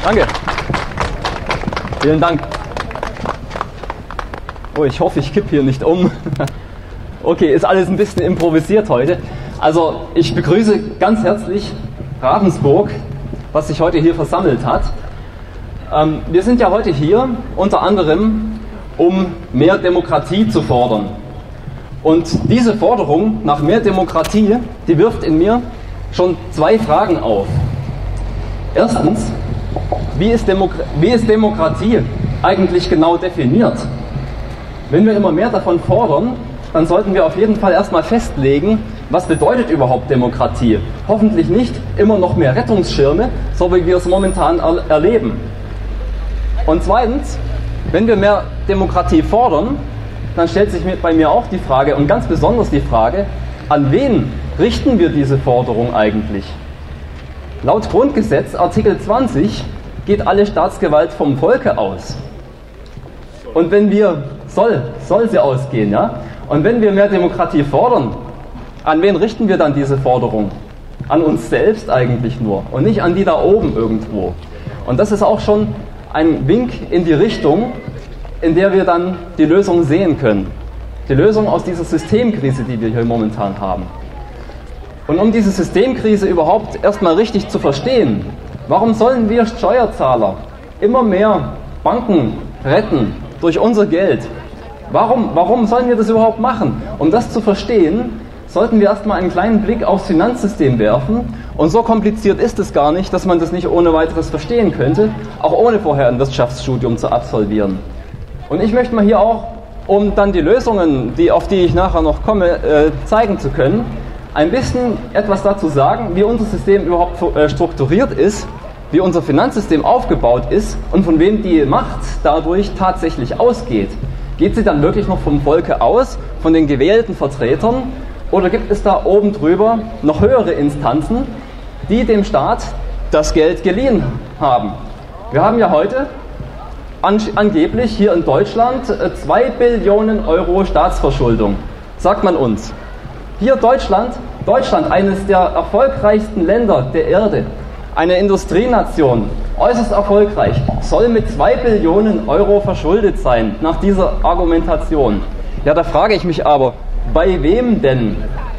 Danke. Vielen Dank. Oh, ich hoffe, ich kippe hier nicht um. Okay, ist alles ein bisschen improvisiert heute. Also, ich begrüße ganz herzlich Ravensburg, was sich heute hier versammelt hat. Wir sind ja heute hier unter anderem, um mehr Demokratie zu fordern. Und diese Forderung nach mehr Demokratie, die wirft in mir schon zwei Fragen auf. Erstens, wie ist Demokratie eigentlich genau definiert? Wenn wir immer mehr davon fordern, dann sollten wir auf jeden Fall erstmal festlegen, was bedeutet überhaupt Demokratie? Hoffentlich nicht immer noch mehr Rettungsschirme, so wie wir es momentan erleben. Und zweitens, wenn wir mehr Demokratie fordern, dann stellt sich bei mir auch die Frage, und ganz besonders die Frage, an wen richten wir diese Forderung eigentlich? Laut Grundgesetz, Artikel 20, geht alle Staatsgewalt vom Volke aus. Und wenn wir, soll sie ausgehen, ja? Und wenn wir mehr Demokratie fordern, an wen richten wir dann diese Forderung? An uns selbst eigentlich nur und nicht an die da oben irgendwo. Und das ist auch schon ein Wink in die Richtung, in der wir dann die Lösung sehen können. Die Lösung aus dieser Systemkrise, die wir hier momentan haben. Und um diese Systemkrise überhaupt erstmal richtig zu verstehen, warum sollen wir Steuerzahler immer mehr Banken retten durch unser Geld? Warum sollen wir das überhaupt machen? Um das zu verstehen, sollten wir erstmal einen kleinen Blick aufs Finanzsystem werfen. Und so kompliziert ist es gar nicht, dass man das nicht ohne weiteres verstehen könnte, auch ohne vorher ein Wirtschaftsstudium zu absolvieren. Und ich möchte mal hier auch, um dann die Lösungen, auf die ich nachher noch komme, zeigen zu können, ein bisschen etwas dazu sagen, wie unser System überhaupt strukturiert ist, wie unser Finanzsystem aufgebaut ist und von wem die Macht dadurch tatsächlich ausgeht. Geht sie dann wirklich noch vom Volke aus, von den gewählten Vertretern, oder gibt es da oben drüber noch höhere Instanzen, die dem Staat das Geld geliehen haben? Wir haben ja heute angeblich hier in Deutschland 2 Billionen Euro Staatsverschuldung, sagt man uns. Hier Deutschland, eines der erfolgreichsten Länder der Erde, eine Industrienation, äußerst erfolgreich, soll mit 2 Billionen Euro verschuldet sein, nach dieser Argumentation. Ja, da frage ich mich aber, bei wem denn?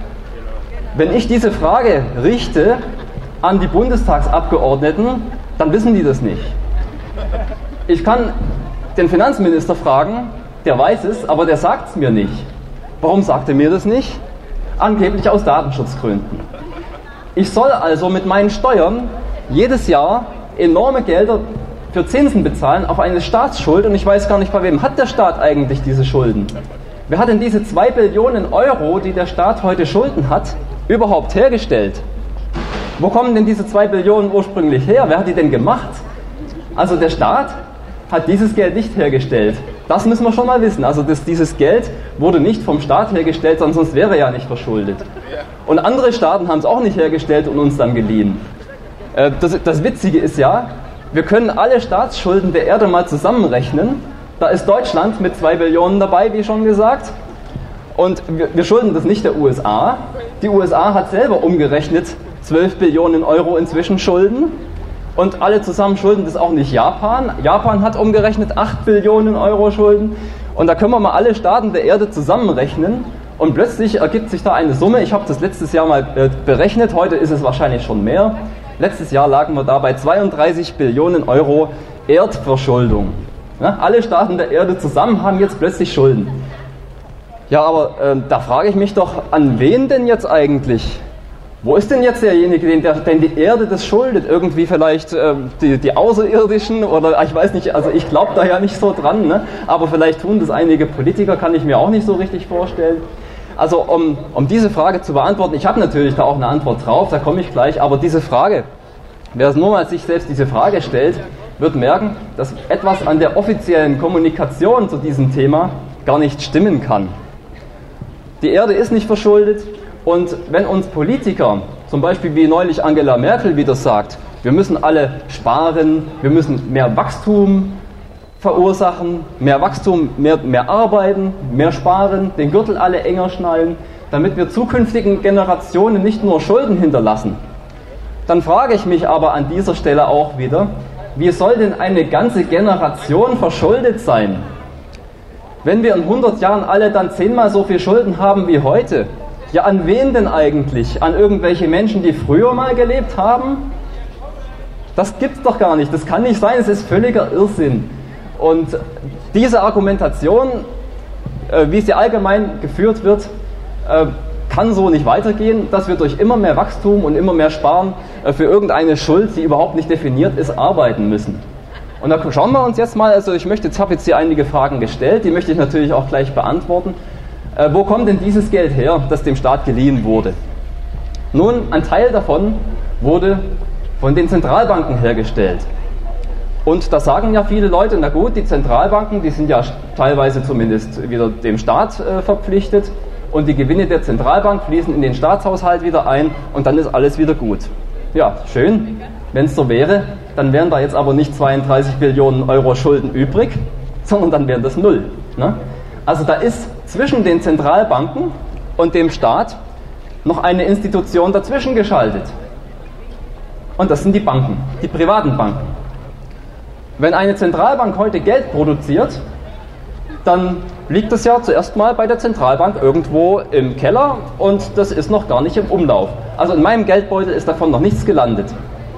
Wenn ich diese Frage richte an die Bundestagsabgeordneten, dann wissen die das nicht. Ich kann den Finanzminister fragen, der weiß es, aber der sagt es mir nicht. Warum sagt er mir das nicht? Angeblich aus Datenschutzgründen. Ich soll also mit meinen Steuern jedes Jahr enorme Gelder für Zinsen bezahlen auf eine Staatsschuld und ich weiß gar nicht, bei wem hat der Staat eigentlich diese Schulden? Wer hat denn diese 2 Billionen Euro, die der Staat heute Schulden hat, überhaupt hergestellt? Wo kommen denn diese 2 Billionen ursprünglich her? Wer hat die denn gemacht? Also der Staat hat dieses Geld nicht hergestellt. Das müssen wir schon mal wissen. Also dieses Geld wurde nicht vom Staat hergestellt, sonst wäre er ja nicht verschuldet. Und andere Staaten haben es auch nicht hergestellt und uns dann geliehen. Das Witzige ist ja, wir können alle Staatsschulden der Erde mal zusammenrechnen. Da ist Deutschland mit 2 Billionen dabei, wie schon gesagt. Und wir schulden das nicht der USA. Die USA hat selber umgerechnet 12 Billionen Euro inzwischen Schulden. Und alle zusammen schulden das auch nicht Japan. Japan hat umgerechnet 8 Billionen Euro Schulden. Und da können wir mal alle Staaten der Erde zusammenrechnen. Und plötzlich ergibt sich da eine Summe. Ich habe das letztes Jahr mal berechnet. Heute ist es wahrscheinlich schon mehr. Letztes Jahr lagen wir da bei 32 Billionen Euro Erdverschuldung. Ja, alle Staaten der Erde zusammen haben jetzt plötzlich Schulden. Ja, aber da frage ich mich doch, an wen denn jetzt eigentlich? Wo ist denn jetzt derjenige, den die Erde das schuldet? Irgendwie vielleicht die Außerirdischen oder ich weiß nicht, also ich glaube da ja nicht so dran, ne? Aber vielleicht tun das einige Politiker, kann ich mir auch nicht so richtig vorstellen. Also um diese Frage zu beantworten, ich habe natürlich da auch eine Antwort drauf, da komme ich gleich, aber diese Frage, wer es nur mal sich selbst diese Frage stellt, wird merken, dass etwas an der offiziellen Kommunikation zu diesem Thema gar nicht stimmen kann. Die Erde ist nicht verschuldet und wenn uns Politiker, zum Beispiel wie neulich Angela Merkel wieder sagt, wir müssen alle sparen, wir müssen mehr Wachstum verursachen, mehr Wachstum, mehr arbeiten, mehr sparen, den Gürtel alle enger schnallen, damit wir zukünftigen Generationen nicht nur Schulden hinterlassen. Dann frage ich mich aber an dieser Stelle auch wieder, wie soll denn eine ganze Generation verschuldet sein? Wenn wir in 100 Jahren alle dann 10-mal so viel Schulden haben wie heute, ja, an wen denn eigentlich? An irgendwelche Menschen, die früher mal gelebt haben? Das gibt's doch gar nicht, das kann nicht sein, es ist völliger Irrsinn. Und diese Argumentation, wie sie allgemein geführt wird, kann so nicht weitergehen, dass wir durch immer mehr Wachstum und immer mehr Sparen für irgendeine Schuld, die überhaupt nicht definiert ist, arbeiten müssen. Und da schauen wir uns jetzt mal, also ich habe jetzt hier einige Fragen gestellt, die möchte ich natürlich auch gleich beantworten. Wo kommt denn dieses Geld her, das dem Staat geliehen wurde? Nun, ein Teil davon wurde von den Zentralbanken hergestellt. Und da sagen ja viele Leute, na gut, die Zentralbanken, die sind ja teilweise zumindest wieder dem Staat verpflichtet und die Gewinne der Zentralbank fließen in den Staatshaushalt wieder ein und dann ist alles wieder gut. Ja, schön, wenn es so wäre, dann wären da jetzt aber nicht 32 Billionen Euro Schulden übrig, sondern dann wären das 0. Ne? Also da ist zwischen den Zentralbanken und dem Staat noch eine Institution dazwischen geschaltet. Und das sind die Banken, die privaten Banken. Wenn eine Zentralbank heute Geld produziert, dann liegt das ja zuerst mal bei der Zentralbank irgendwo im Keller und das ist noch gar nicht im Umlauf. Also in meinem Geldbeutel ist davon noch nichts gelandet.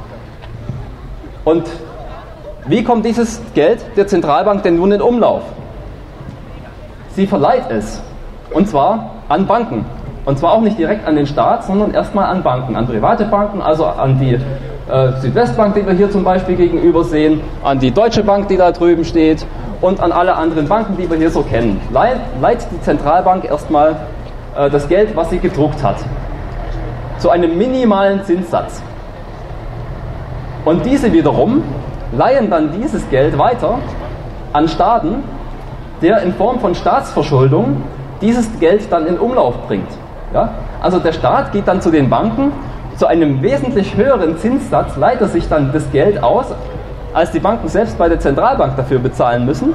Und wie kommt dieses Geld der Zentralbank denn nun in Umlauf? Sie verleiht es, und zwar an Banken. Und zwar auch nicht direkt an den Staat, sondern erstmal an Banken, an private Banken, also an die Südwestbank, die wir hier zum Beispiel gegenüber sehen, an die Deutsche Bank, die da drüben steht und an alle anderen Banken, die wir hier so kennen. Leiht die Zentralbank erstmal das Geld, was sie gedruckt hat, zu einem minimalen Zinssatz. Und diese wiederum leihen dann dieses Geld weiter an Staaten, der in Form von Staatsverschuldung dieses Geld dann in Umlauf bringt. Ja? Also der Staat geht dann zu den Banken, zu einem wesentlich höheren Zinssatz leiht er sich dann das Geld aus, als die Banken selbst bei der Zentralbank dafür bezahlen müssen.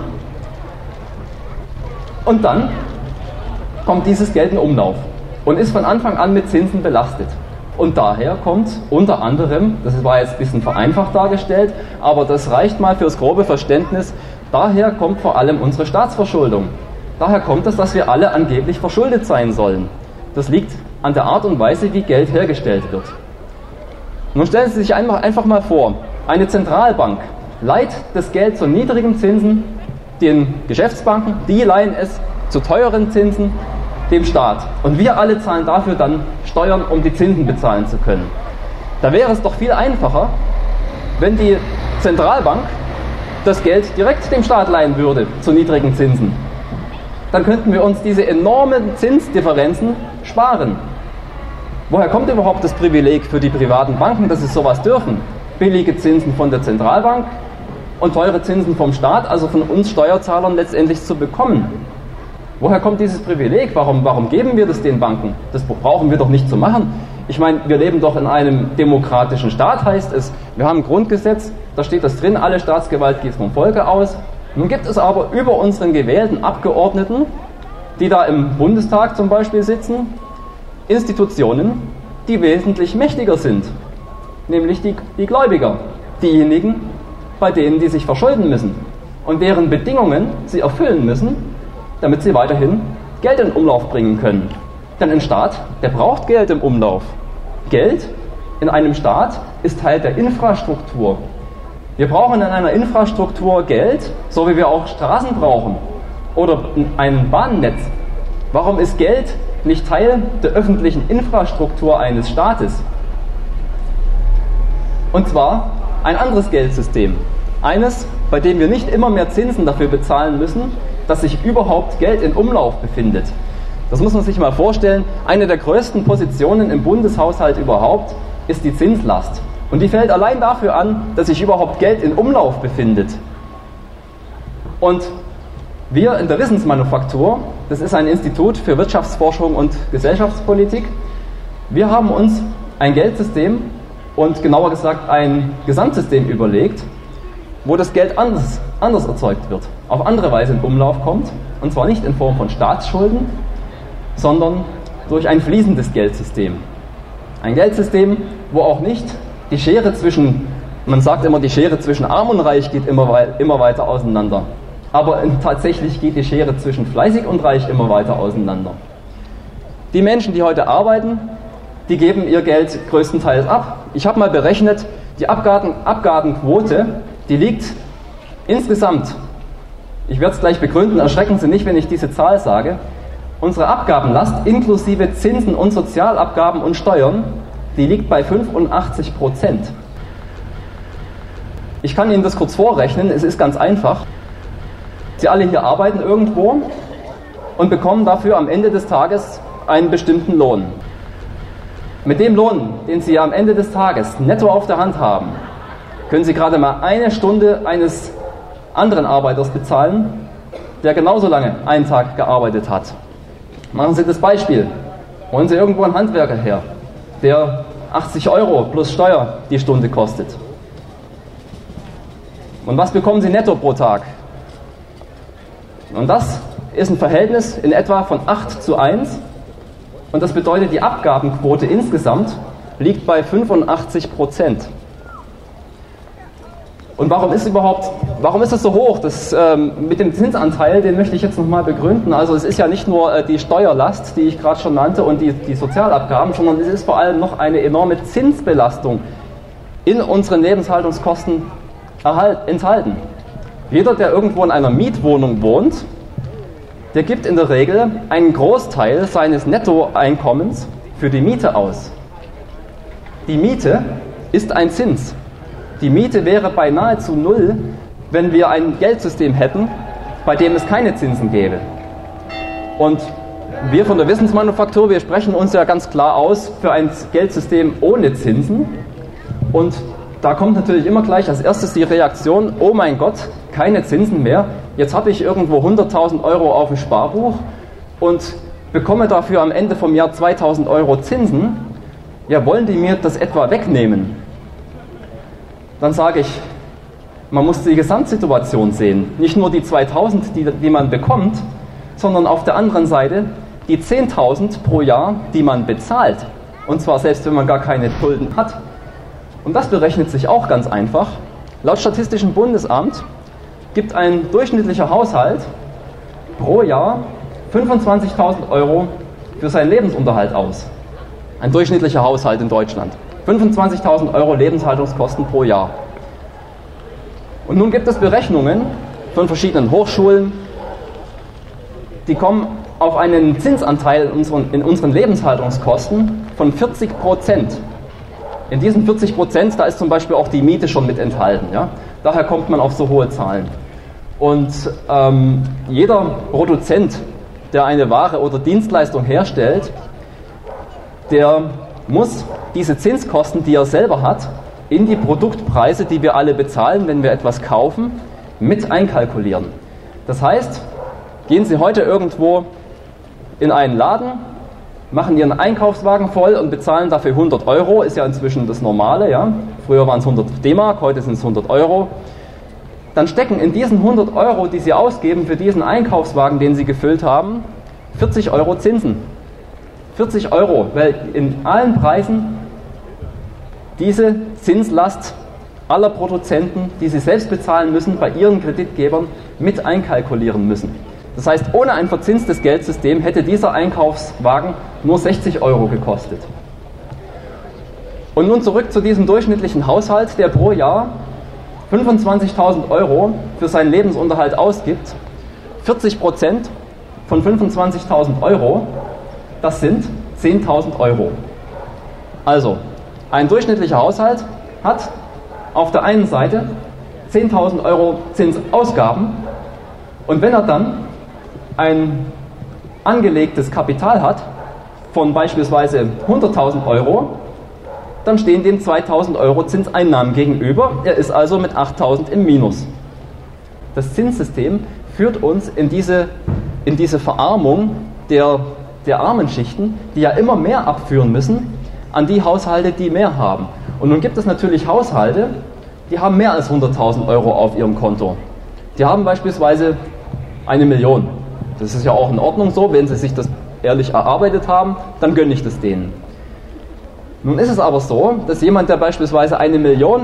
Und dann kommt dieses Geld in Umlauf und ist von Anfang an mit Zinsen belastet. Und daher kommt unter anderem, das war jetzt ein bisschen vereinfacht dargestellt, aber das reicht mal fürs grobe Verständnis, daher kommt vor allem unsere Staatsverschuldung. Daher kommt es, dass wir alle angeblich verschuldet sein sollen. Das liegt an der Art und Weise, wie Geld hergestellt wird. Nun stellen Sie sich einfach mal vor, eine Zentralbank leiht das Geld zu niedrigen Zinsen den Geschäftsbanken, die leihen es zu teuren Zinsen dem Staat. Und wir alle zahlen dafür dann Steuern, um die Zinsen bezahlen zu können. Da wäre es doch viel einfacher, wenn die Zentralbank das Geld direkt dem Staat leihen würde zu niedrigen Zinsen. Dann könnten wir uns diese enormen Zinsdifferenzen sparen. Woher kommt überhaupt das Privileg für die privaten Banken, dass sie sowas dürfen? Billige Zinsen von der Zentralbank und teure Zinsen vom Staat, also von uns Steuerzahlern letztendlich zu bekommen. Woher kommt dieses Privileg? Warum geben wir das den Banken? Das brauchen wir doch nicht zu machen. Ich meine, wir leben doch in einem demokratischen Staat, heißt es. Wir haben ein Grundgesetz, da steht das drin, alle Staatsgewalt geht vom Volke aus. Nun gibt es aber über unseren gewählten Abgeordneten, die da im Bundestag zum Beispiel sitzen, Institutionen, die wesentlich mächtiger sind, nämlich die Gläubiger, diejenigen, bei denen die sich verschulden müssen und deren Bedingungen sie erfüllen müssen, damit sie weiterhin Geld in Umlauf bringen können. Denn ein Staat, der braucht Geld im Umlauf. Geld in einem Staat ist Teil der Infrastruktur. Wir brauchen in einer Infrastruktur Geld, so wie wir auch Straßen brauchen oder ein Bahnnetz. Warum ist Geld nicht Teil der öffentlichen Infrastruktur eines Staates? Und zwar ein anderes Geldsystem. Eines, bei dem wir nicht immer mehr Zinsen dafür bezahlen müssen, dass sich überhaupt Geld in Umlauf befindet. Das muss man sich mal vorstellen. Eine der größten Positionen im Bundeshaushalt überhaupt ist die Zinslast. Und die fällt allein dafür an, dass sich überhaupt Geld in Umlauf befindet. Und wir in der Wissensmanufaktur, das ist ein Institut für Wirtschaftsforschung und Gesellschaftspolitik, wir haben uns ein Geldsystem und genauer gesagt ein Gesamtsystem überlegt, wo das Geld anders erzeugt wird, auf andere Weise in Umlauf kommt, und zwar nicht in Form von Staatsschulden, sondern durch ein fließendes Geldsystem. Ein Geldsystem, wo auch nicht die Schere zwischen Man sagt immer, die Schere zwischen Arm und Reich geht immer weiter auseinander. Aber tatsächlich geht die Schere zwischen fleißig und reich immer weiter auseinander. Die Menschen, die heute arbeiten, die geben ihr Geld größtenteils ab. Ich habe mal berechnet, die Abgabenquote, die liegt insgesamt, ich werde es gleich begründen, erschrecken Sie nicht, wenn ich diese Zahl sage, unsere Abgabenlast inklusive Zinsen und Sozialabgaben und Steuern, die liegt bei 85%. Ich kann Ihnen das kurz vorrechnen, es ist ganz einfach. Sie alle hier arbeiten irgendwo und bekommen dafür am Ende des Tages einen bestimmten Lohn. Mit dem Lohn, den Sie am Ende des Tages netto auf der Hand haben, können Sie gerade mal eine Stunde eines anderen Arbeiters bezahlen, der genauso lange einen Tag gearbeitet hat. Machen Sie das Beispiel. Holen Sie irgendwo einen Handwerker her, der 80 € plus Steuer die Stunde kostet. Und was bekommen Sie netto pro Tag? Und das ist ein Verhältnis in etwa von 8:1. Und das bedeutet, die Abgabenquote insgesamt liegt bei 85%. Und warum ist das so hoch? Das, mit dem Zinsanteil, den möchte ich jetzt nochmal begründen. Also es ist ja nicht nur die Steuerlast, die ich gerade schon nannte, und die Sozialabgaben, sondern es ist vor allem noch eine enorme Zinsbelastung in unseren Lebenshaltungskosten enthalten. Jeder, der irgendwo in einer Mietwohnung wohnt, der gibt in der Regel einen Großteil seines Nettoeinkommens für die Miete aus. Die Miete ist ein Zins. Die Miete wäre bei nahezu null, wenn wir ein Geldsystem hätten, bei dem es keine Zinsen gäbe. Und wir von der Wissensmanufaktur, wir sprechen uns ja ganz klar aus für ein Geldsystem ohne Zinsen. Und da kommt natürlich immer gleich als erstes die Reaktion, oh mein Gott, keine Zinsen mehr. Jetzt habe ich irgendwo 100.000 € auf dem Sparbuch und bekomme dafür am Ende vom Jahr 2.000 € Zinsen. Ja, wollen die mir das etwa wegnehmen? Dann sage ich, man muss die Gesamtsituation sehen. Nicht nur die 2.000, die man bekommt, sondern auf der anderen Seite die 10.000 pro Jahr, die man bezahlt. Und zwar selbst, wenn man gar keine Schulden hat. Und das berechnet sich auch ganz einfach. Laut Statistischem Bundesamt gibt ein durchschnittlicher Haushalt pro Jahr 25.000 € für seinen Lebensunterhalt aus. Ein durchschnittlicher Haushalt in Deutschland. 25.000 € Lebenshaltungskosten pro Jahr. Und nun gibt es Berechnungen von verschiedenen Hochschulen, die kommen auf einen Zinsanteil in unseren Lebenshaltungskosten von 40%. In diesen 40%, da ist zum Beispiel auch die Miete schon mit enthalten. Ja? Daher kommt man auf so hohe Zahlen. Und jeder Produzent, der eine Ware oder Dienstleistung herstellt, der muss diese Zinskosten, die er selber hat, in die Produktpreise, die wir alle bezahlen, wenn wir etwas kaufen, mit einkalkulieren. Das heißt, gehen Sie heute irgendwo in einen Laden, machen Ihren Einkaufswagen voll und bezahlen dafür 100 €, ist ja inzwischen das Normale. Ja? Früher waren es 100 D-Mark, heute sind es 100 €. Dann stecken in diesen 100 €, die Sie ausgeben für diesen Einkaufswagen, den Sie gefüllt haben, 40 € Zinsen. 40 €, weil in allen Preisen diese Zinslast aller Produzenten, die sie selbst bezahlen müssen, bei ihren Kreditgebern mit einkalkulieren müssen. Das heißt, ohne ein verzinstes Geldsystem hätte dieser Einkaufswagen nur 60 € gekostet. Und nun zurück zu diesem durchschnittlichen Haushalt, der pro Jahr 25.000 € für seinen Lebensunterhalt ausgibt. 40% von 25.000 €, das sind 10.000 €. Also, ein durchschnittlicher Haushalt hat auf der einen Seite 10.000 € Zinsausgaben und wenn er dann ein angelegtes Kapital hat von beispielsweise 100.000 €, dann stehen dem 2.000 € Zinseinnahmen gegenüber. Er ist also mit 8.000 im Minus. Das Zinssystem führt uns in diese Verarmung der armen Schichten, die ja immer mehr abführen müssen, an die Haushalte, die mehr haben. Und nun gibt es natürlich Haushalte, die haben mehr als 100.000 € auf ihrem Konto. Die haben beispielsweise 1 Million. Das ist ja auch in Ordnung so, wenn sie sich das ehrlich erarbeitet haben, dann gönne ich das denen. Nun ist es aber so, dass jemand, der beispielsweise 1 Million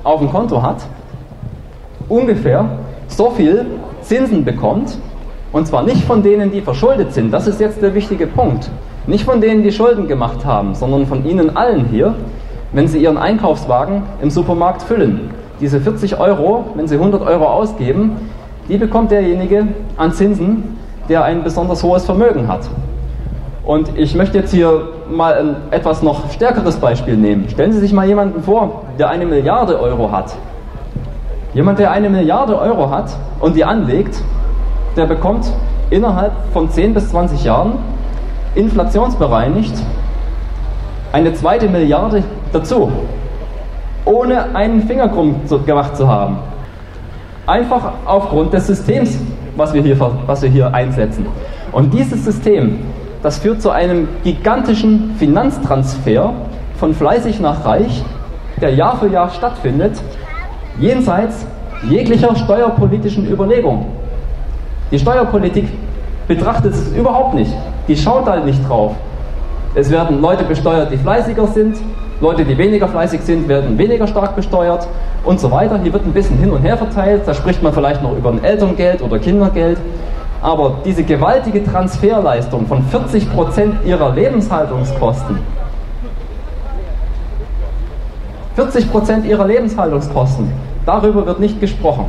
auf dem Konto hat, ungefähr so viel Zinsen bekommt, und zwar nicht von denen, die verschuldet sind, das ist jetzt der wichtige Punkt, nicht von denen, die Schulden gemacht haben, sondern von Ihnen allen hier, wenn Sie Ihren Einkaufswagen im Supermarkt füllen. Diese 40 Euro, wenn Sie 100 Euro ausgeben, die bekommt derjenige an Zinsen, der ein besonders hohes Vermögen hat. Und ich möchte jetzt hier mal ein etwas noch stärkeres Beispiel nehmen. Stellen Sie sich mal jemanden vor, der 1 Milliarde Euro hat. Jemand, der 1 Milliarde Euro hat und die anlegt, der bekommt innerhalb von 10 bis 20 Jahren inflationsbereinigt eine 2. Milliarde dazu, ohne einen Finger krumm gemacht zu haben. Einfach aufgrund des Systems, was wir hier einsetzen. Und dieses System, das führt zu einem gigantischen Finanztransfer von fleißig nach reich, der Jahr für Jahr stattfindet, jenseits jeglicher steuerpolitischen Überlegung. Die Steuerpolitik betrachtet es überhaupt nicht. Die schaut da nicht drauf. Es werden Leute besteuert, die fleißiger sind, Leute, die weniger fleißig sind, werden weniger stark besteuert und so weiter. Hier wird ein bisschen hin und her verteilt, da spricht man vielleicht noch über ein Elterngeld oder Kindergeld. Aber diese gewaltige Transferleistung von 40% ihrer Lebenshaltungskosten, 40% ihrer Lebenshaltungskosten, darüber wird nicht gesprochen.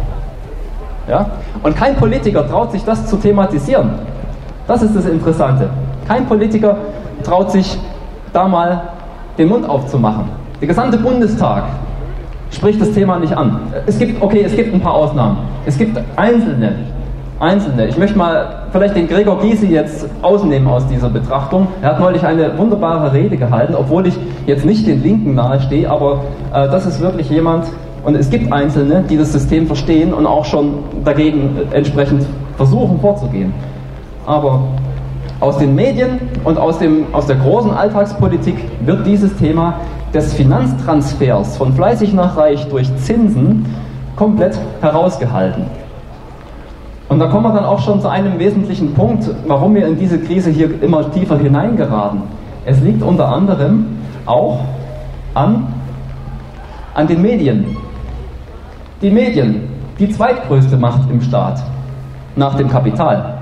Ja? Und kein Politiker traut sich das zu thematisieren. Das ist das Interessante. Kein Politiker traut sich da mal den Mund aufzumachen. Der gesamte Bundestag spricht das Thema nicht an. Es gibt ein paar Ausnahmen. Es gibt Einzelne. Ich möchte mal vielleicht den Gregor Gysi jetzt ausnehmen aus dieser Betrachtung. Er hat neulich eine wunderbare Rede gehalten, obwohl ich jetzt nicht den Linken nahestehe, aber das ist wirklich jemand, und es gibt Einzelne, die das System verstehen und auch schon dagegen entsprechend versuchen vorzugehen. Aber aus den Medien und aus der großen Alltagspolitik wird dieses Thema des Finanztransfers von fleißig nach reich durch Zinsen komplett herausgehalten. Und da kommen wir dann auch schon zu einem wesentlichen Punkt, warum wir in diese Krise hier immer tiefer hineingeraten. Es liegt unter anderem auch an den Medien. Die Medien, die zweitgrößte Macht im Staat, nach dem Kapital.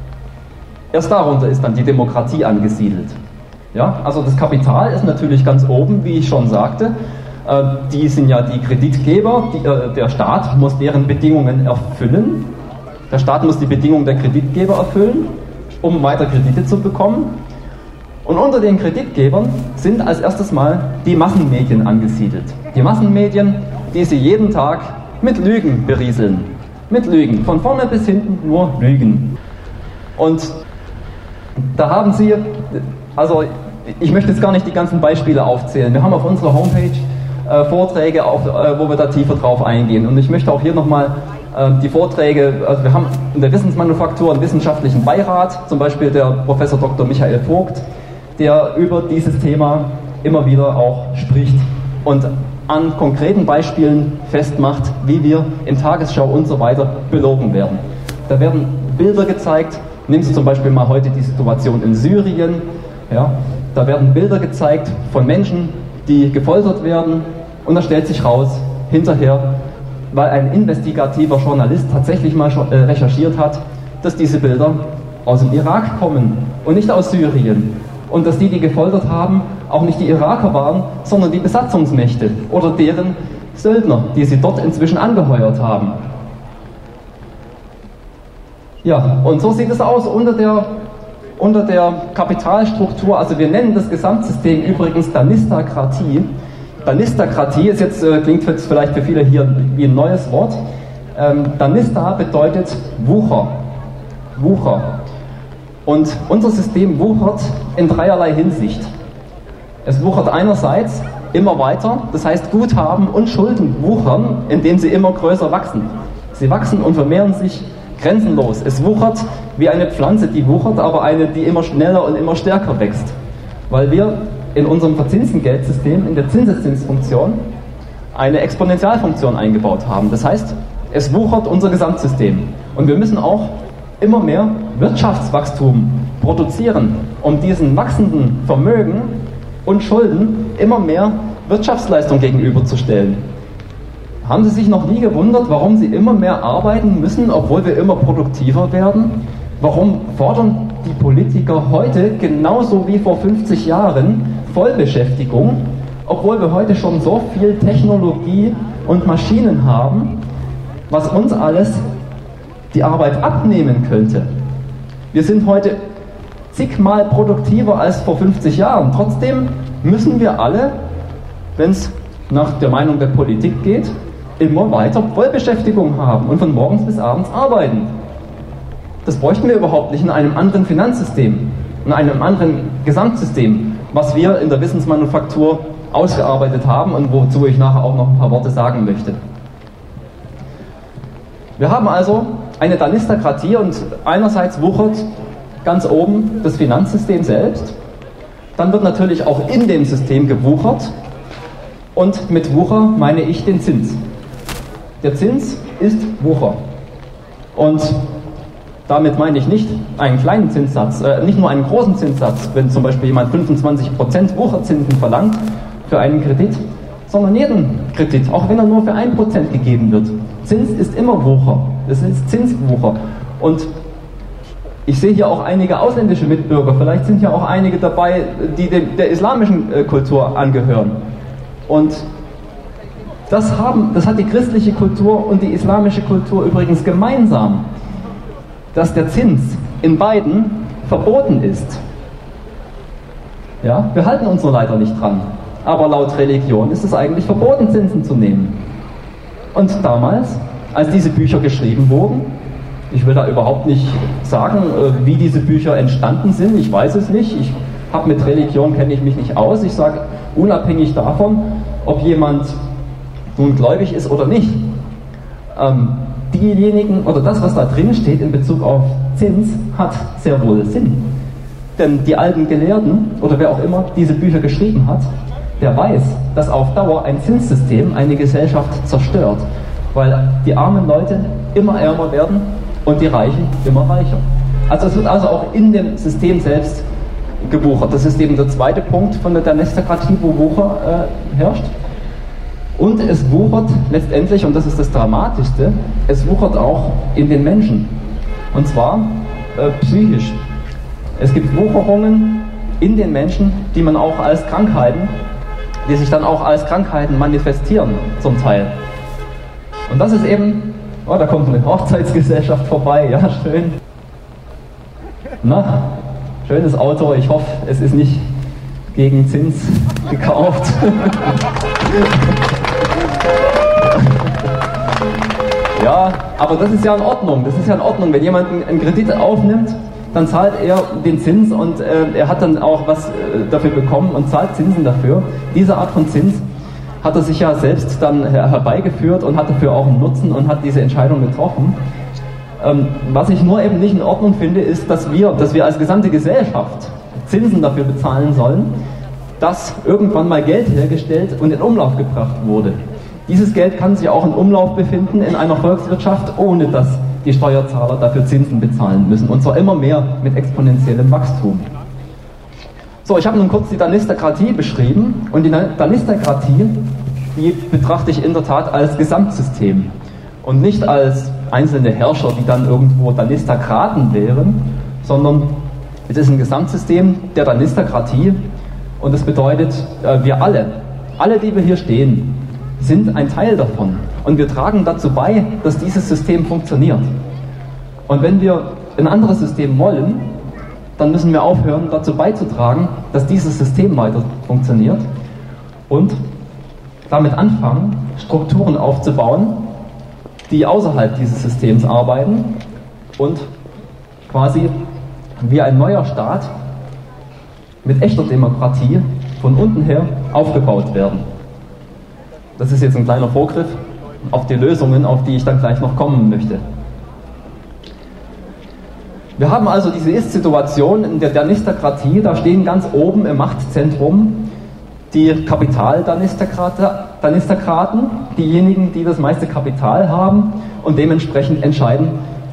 Erst darunter ist dann die Demokratie angesiedelt. Ja, also das Kapital ist natürlich ganz oben, wie ich schon sagte. Die sind ja die Kreditgeber, der Staat muss deren Bedingungen erfüllen. Der Staat muss die Bedingungen der Kreditgeber erfüllen, um weiter Kredite zu bekommen. Und unter den Kreditgebern sind als erstes mal die Massenmedien angesiedelt. Die Massenmedien, die sie jeden Tag mit Lügen berieseln. Mit Lügen. Von vorne bis hinten nur Lügen. Und da haben sie, also ich möchte jetzt gar nicht die ganzen Beispiele aufzählen. Wir haben auf unserer Homepage Vorträge, wo wir da tiefer drauf eingehen. Und ich möchte auch hier nochmal die Vorträge, also wir haben in der Wissensmanufaktur einen wissenschaftlichen Beirat, zum Beispiel der Professor Dr. Michael Vogt, der über dieses Thema immer wieder auch spricht und an konkreten Beispielen festmacht, wie wir in Tagesschau und so weiter belogen werden. Da werden Bilder gezeigt. Nehmen Sie zum Beispiel mal heute die Situation in Syrien. Ja, da werden Bilder gezeigt von Menschen, die gefoltert werden. Und da stellt sich raus, hinterher, weil ein investigativer Journalist tatsächlich mal recherchiert hat, dass diese Bilder aus dem Irak kommen und nicht aus Syrien. Und dass die gefoltert haben, auch nicht die Iraker waren, sondern die Besatzungsmächte oder deren Söldner, die sie dort inzwischen angeheuert haben. Ja, und so sieht es aus unter der Kapitalstruktur. Also wir nennen das Gesamtsystem übrigens Danistakratie. Danistakratie ist jetzt, klingt jetzt vielleicht für viele hier wie ein neues Wort. Danista bedeutet Wucher. Wucher. Und unser System wuchert in dreierlei Hinsicht. Es wuchert einerseits immer weiter, das heißt Guthaben und Schulden wuchern, indem sie immer größer wachsen. Sie wachsen und vermehren sich grenzenlos. Es wuchert wie eine Pflanze, die wuchert, aber eine, die immer schneller und immer stärker wächst. Weil wir in unserem verzinsten Geldsystem, in der Zinseszinsfunktion, eine Exponentialfunktion eingebaut haben. Das heißt, es wuchert unser Gesamtsystem. Und wir müssen auch immer mehr Wirtschaftswachstum produzieren, um diesen wachsenden Vermögen und Schulden immer mehr Wirtschaftsleistung gegenüberzustellen. Haben Sie sich noch nie gewundert, warum Sie immer mehr arbeiten müssen, obwohl wir immer produktiver werden? Warum fordern die Politiker heute genauso wie vor 50 Jahren Vollbeschäftigung, obwohl wir heute schon so viel Technologie und Maschinen haben, was uns alles die Arbeit abnehmen könnte? Wir sind heute zigmal produktiver als vor 50 Jahren. Trotzdem müssen wir alle, wenn es nach der Meinung der Politik geht, immer weiter Vollbeschäftigung haben und von morgens bis abends arbeiten. Das bräuchten wir überhaupt nicht in einem anderen Finanzsystem, in einem anderen Gesamtsystem, was wir in der Wissensmanufaktur ausgearbeitet haben und wozu ich nachher auch noch ein paar Worte sagen möchte. Wir haben also eine Danistrakratie und einerseits wuchert ganz oben das Finanzsystem selbst, dann wird natürlich auch in dem System gewuchert und mit Wucher meine ich den Zins. Der Zins ist Wucher und damit meine ich nicht einen kleinen Zinssatz, nicht nur einen großen Zinssatz, wenn zum Beispiel jemand 25% Wucherzinsen verlangt für einen Kredit, sondern jeden Kredit, auch wenn er nur für 1% gegeben wird. Zins ist immer Wucher, es ist Zinswucher. Und ich sehe hier auch einige ausländische Mitbürger, vielleicht sind ja auch einige dabei, die der islamischen Kultur angehören. Und das hat die christliche Kultur und die islamische Kultur übrigens gemeinsam, dass der Zins in beiden verboten ist. Ja, wir halten uns nur leider nicht dran. Aber laut Religion ist es eigentlich verboten, Zinsen zu nehmen. Und damals, als diese Bücher geschrieben wurden, ich will da überhaupt nicht sagen, wie diese Bücher entstanden sind, ich weiß es nicht, mit Religion kenne ich mich nicht aus, ich sage unabhängig davon, ob jemand nun gläubig ist oder nicht. Diejenigen, oder das, was da drin steht in Bezug auf Zins, hat sehr wohl Sinn. Denn die alten Gelehrten, oder wer auch immer diese Bücher geschrieben hat, der weiß, dass auf Dauer ein Zinssystem eine Gesellschaft zerstört, weil die armen Leute immer ärmer werden und die Reichen immer reicher. Also es wird also auch in dem System selbst gewuchert. Das ist eben der zweite Punkt von der Danistrakratie, wo Wucher herrscht. Und es wuchert letztendlich, und das ist das Dramatischste, es wuchert auch in den Menschen. Und zwar psychisch. Es gibt Wucherungen in den Menschen, die man auch als Krankheiten, die sich dann auch als Krankheiten manifestieren, zum Teil. Und das ist eben, oh, da kommt eine Hochzeitsgesellschaft vorbei, ja, schön. Na, schönes Auto, ich hoffe, es ist nicht gegen Zins gekauft. Ja, aber das ist ja in Ordnung. Das ist ja in Ordnung. Wenn jemand einen Kredit aufnimmt, dann zahlt er den Zins und er hat dann auch was dafür bekommen und zahlt Zinsen dafür. Diese Art von Zins hat er sich ja selbst dann herbeigeführt und hat dafür auch einen Nutzen und hat diese Entscheidung getroffen. Was ich nur eben nicht in Ordnung finde, ist, dass wir als gesamte Gesellschaft Zinsen dafür bezahlen sollen, dass irgendwann mal Geld hergestellt und in Umlauf gebracht wurde. Dieses Geld kann sich auch in Umlauf befinden in einer Volkswirtschaft, ohne dass die Steuerzahler dafür Zinsen bezahlen müssen. Und zwar immer mehr mit exponentiellem Wachstum. So, ich habe nun kurz die Danistrakratie beschrieben. Und die Danistrakratie, die betrachte ich in der Tat als Gesamtsystem. Und nicht als einzelne Herrscher, die dann irgendwo Danistrakraten wären, sondern es ist ein Gesamtsystem der Danistrakratie. Und das bedeutet, wir alle, die wir hier stehen, sind ein Teil davon. Und wir tragen dazu bei, dass dieses System funktioniert. Und wenn wir ein anderes System wollen, dann müssen wir aufhören, dazu beizutragen, dass dieses System weiter funktioniert und damit anfangen, Strukturen aufzubauen, die außerhalb dieses Systems arbeiten und quasi wie ein neuer Staat mit echter Demokratie von unten her aufgebaut werden. Das ist jetzt ein kleiner Vorgriff auf die Lösungen, auf die ich dann gleich noch kommen möchte. Wir haben also diese Ist-Situation in der Danistrakratie, da stehen ganz oben im Machtzentrum die Kapital-Danistrakraten, diejenigen, die das meiste Kapital haben und dementsprechend entscheiden,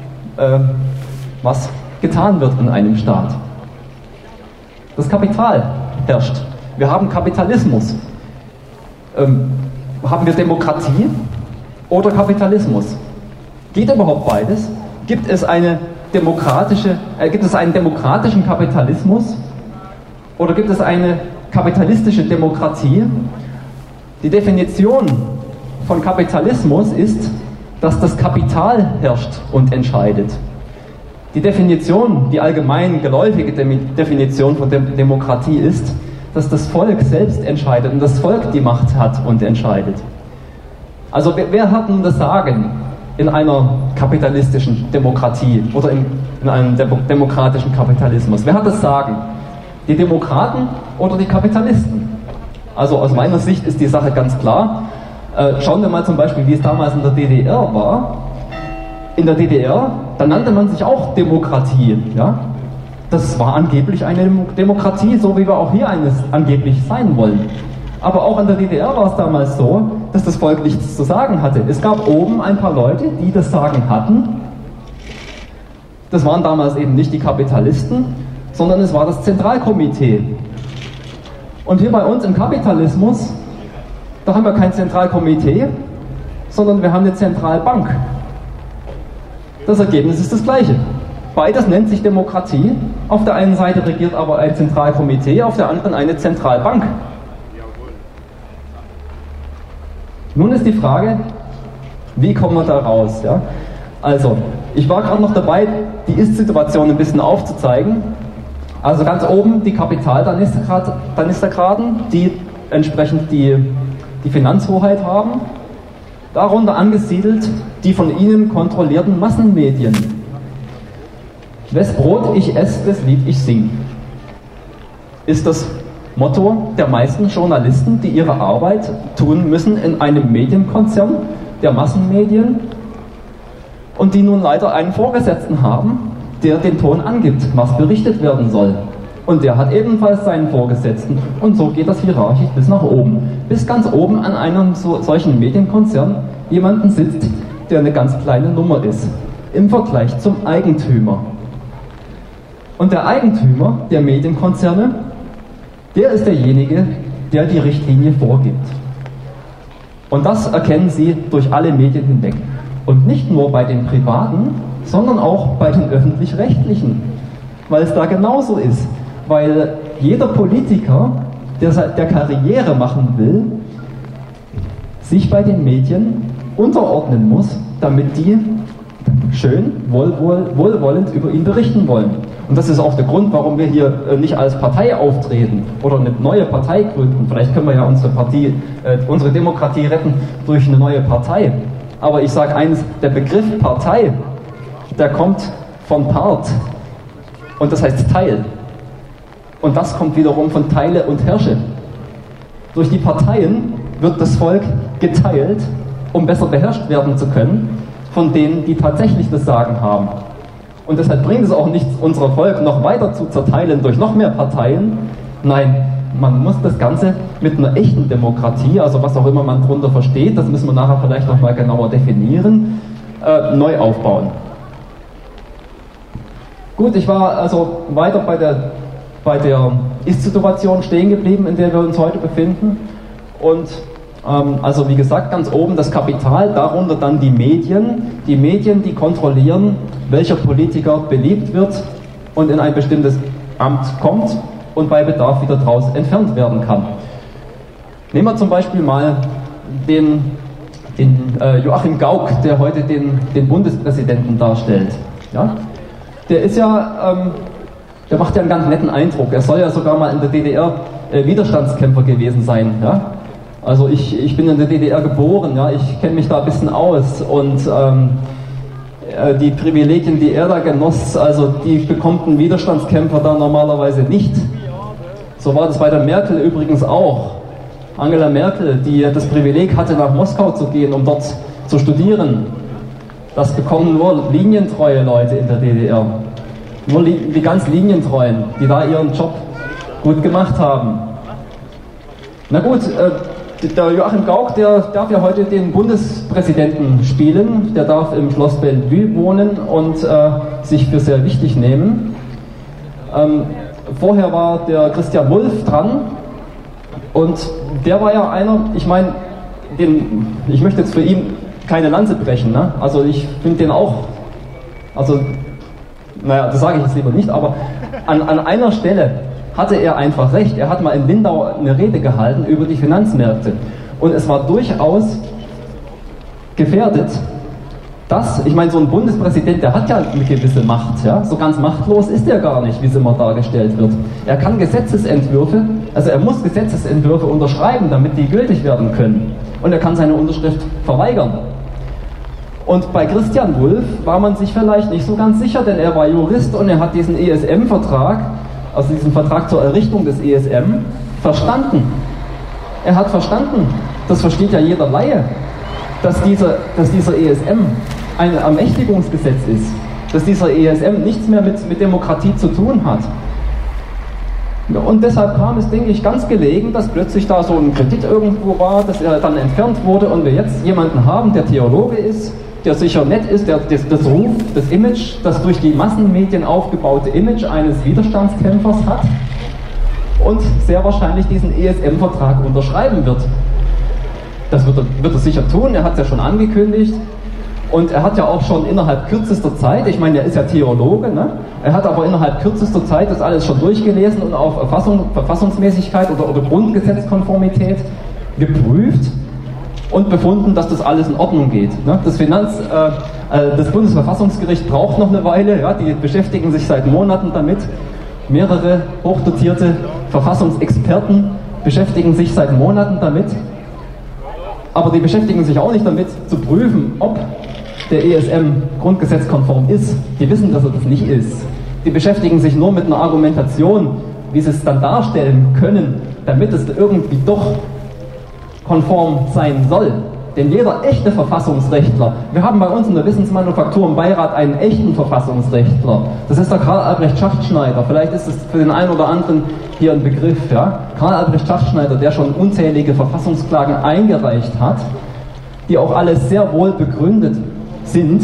was getan wird in einem Staat. Das Kapital herrscht. Wir haben Kapitalismus. Haben wir Demokratie? oder Kapitalismus? Geht überhaupt beides? Gibt es einen demokratischen Kapitalismus oder gibt es eine kapitalistische Demokratie? Die Definition von Kapitalismus ist, dass das Kapital herrscht und entscheidet. Die Definition, die allgemein geläufige Definition von Demokratie ist, dass das Volk selbst entscheidet und das Volk die Macht hat und entscheidet. Also wer hat nun das Sagen in einer kapitalistischen Demokratie oder in einem demokratischen Kapitalismus? Wer hat das Sagen? Die Demokraten oder die Kapitalisten? Also aus meiner Sicht ist die Sache ganz klar. Schauen wir mal zum Beispiel, wie es damals in der DDR war. In der DDR, da nannte man sich auch Demokratie. Ja? Das war angeblich eine Demokratie, so wie wir auch hier eines angeblich sein wollen. Aber auch in der DDR war es damals so, dass das Volk nichts zu sagen hatte. Es gab oben ein paar Leute, die das Sagen hatten. Das waren damals eben nicht die Kapitalisten, sondern es war das Zentralkomitee. Und hier bei uns im Kapitalismus, da haben wir kein Zentralkomitee, sondern wir haben eine Zentralbank. Das Ergebnis ist das gleiche. Beides nennt sich Demokratie. Auf der einen Seite regiert aber ein Zentralkomitee, auf der anderen eine Zentralbank. Nun ist die Frage, wie kommen wir da raus? Ja? Also, ich war gerade noch dabei, die Ist-Situation ein bisschen aufzuzeigen. Also ganz oben die Kapitaldanisterkraten, die entsprechend die Finanzhoheit haben. Darunter angesiedelt die von ihnen kontrollierten Massenmedien. Wes Brot ich esse, wes Lied ich sing, ist das Motto der meisten Journalisten, die ihre Arbeit tun müssen in einem Medienkonzern der Massenmedien und die nun leider einen Vorgesetzten haben, der den Ton angibt, was berichtet werden soll. Und der hat ebenfalls seinen Vorgesetzten. Und so geht das hierarchisch bis nach oben. Bis ganz oben an einem solchen Medienkonzern jemanden sitzt, der eine ganz kleine Nummer ist. Im Vergleich zum Eigentümer. Und der Eigentümer der Medienkonzerne, der ist derjenige, der die Richtlinie vorgibt. Und das erkennen Sie durch alle Medien hinweg. Und nicht nur bei den Privaten, sondern auch bei den Öffentlich-Rechtlichen. Weil es da genauso ist. Weil jeder Politiker, der Karriere machen will, sich bei den Medien unterordnen muss, damit die schön wohlwollend über ihn berichten wollen. Und das ist auch der Grund, warum wir hier nicht als Partei auftreten oder eine neue Partei gründen. Vielleicht können wir ja unsere Demokratie retten durch eine neue Partei. Aber ich sage eines, der Begriff Partei, der kommt von Part. Und das heißt Teil. Und das kommt wiederum von Teile und Herrsche. Durch die Parteien wird das Volk geteilt, um besser beherrscht werden zu können, von denen, die tatsächlich das Sagen haben. Und deshalb bringt es auch nichts, unser Volk noch weiter zu zerteilen durch noch mehr Parteien. Nein, man muss das Ganze mit einer echten Demokratie, also was auch immer man darunter versteht, das müssen wir nachher vielleicht nochmal genauer definieren, neu aufbauen. Gut, ich war also weiter bei der Ist-Situation stehen geblieben, in der wir uns heute befinden. Und also wie gesagt, ganz oben das Kapital, darunter dann die Medien. Die Medien, die kontrollieren, welcher Politiker beliebt wird und in ein bestimmtes Amt kommt und bei Bedarf wieder draus entfernt werden kann. Nehmen wir zum Beispiel mal den Joachim Gauck, der heute den Bundespräsidenten darstellt. Ja? Der ist ja, der macht ja einen ganz netten Eindruck. Er soll ja sogar mal in der DDR Widerstandskämpfer gewesen sein. Ja? Also ich bin in der DDR geboren, ja? Ich kenne mich da ein bisschen aus und die Privilegien, die er da genoss, also die bekommt ein Widerstandskämpfer da normalerweise nicht. So war das bei der Merkel übrigens auch. Angela Merkel, die das Privileg hatte, nach Moskau zu gehen, um dort zu studieren. Das bekommen nur linientreue Leute in der DDR. Nur die ganz Linientreuen, die da ihren Job gut gemacht haben. Na gut, der Joachim Gauck, der darf ja heute den Bundespräsidenten spielen. Der darf im Schloss Bellevue wohnen und sich für sehr wichtig nehmen. Vorher war der Christian Wulff dran. Und der war ja einer, ich meine, ich möchte jetzt für ihn keine Lanze brechen, ne? Also ich finde den auch, also, naja, das sage ich jetzt lieber nicht, aber an einer Stelle hatte er einfach recht. Er hat mal in Lindau eine Rede gehalten über die Finanzmärkte. Und es war durchaus gefährdet, dass, ich meine, so ein Bundespräsident, der hat ja eine gewisse Macht, ja? So ganz machtlos ist er gar nicht, wie es immer dargestellt wird. Er kann Gesetzesentwürfe, also er muss Gesetzesentwürfe unterschreiben, damit die gültig werden können. Und er kann seine Unterschrift verweigern. Und bei Christian Wulff war man sich vielleicht nicht so ganz sicher, denn er war Jurist und er hat diesen ESM-Vertrag, also diesen Vertrag zur Errichtung des ESM, verstanden. Er hat verstanden, das versteht ja jeder Laie, dass dieser ESM ein Ermächtigungsgesetz ist, dass dieser ESM nichts mehr mit Demokratie zu tun hat. Und deshalb kam es, denke ich, ganz gelegen, dass plötzlich da so ein Kredit irgendwo war, dass er dann entfernt wurde und wir jetzt jemanden haben, der Theologe ist, der sicher nett ist, der das Ruf, das Image, das durch die Massenmedien aufgebaute Image eines Widerstandskämpfers hat und sehr wahrscheinlich diesen ESM-Vertrag unterschreiben wird. Das wird er sicher tun, er hat es ja schon angekündigt. Und er hat ja auch schon innerhalb kürzester Zeit, ich meine, er ist ja Theologe, ne? Er hat aber innerhalb kürzester Zeit das alles schon durchgelesen und auf Verfassungsmäßigkeit oder Grundgesetzkonformität geprüft und befunden, dass das alles in Ordnung geht. Ne? Das Bundesverfassungsgericht braucht noch eine Weile, ja? Die beschäftigen sich seit Monaten damit. Mehrere hochdotierte Verfassungsexperten beschäftigen sich seit Monaten damit. Aber die beschäftigen sich auch nicht damit, zu prüfen, ob der ESM grundgesetzkonform ist. Die wissen, dass er das nicht ist. Die beschäftigen sich nur mit einer Argumentation, wie sie es dann darstellen können, damit es irgendwie doch konform sein soll. Denn jeder echte Verfassungsrechtler, wir haben bei uns in der Wissensmanufaktur im Beirat einen echten Verfassungsrechtler. Das ist der Karl Albrecht Schachtschneider. Vielleicht ist es für den einen oder anderen hier ein Begriff. Ja? Karl Albrecht Schachtschneider, der schon unzählige Verfassungsklagen eingereicht hat, die auch alle sehr wohl begründet sind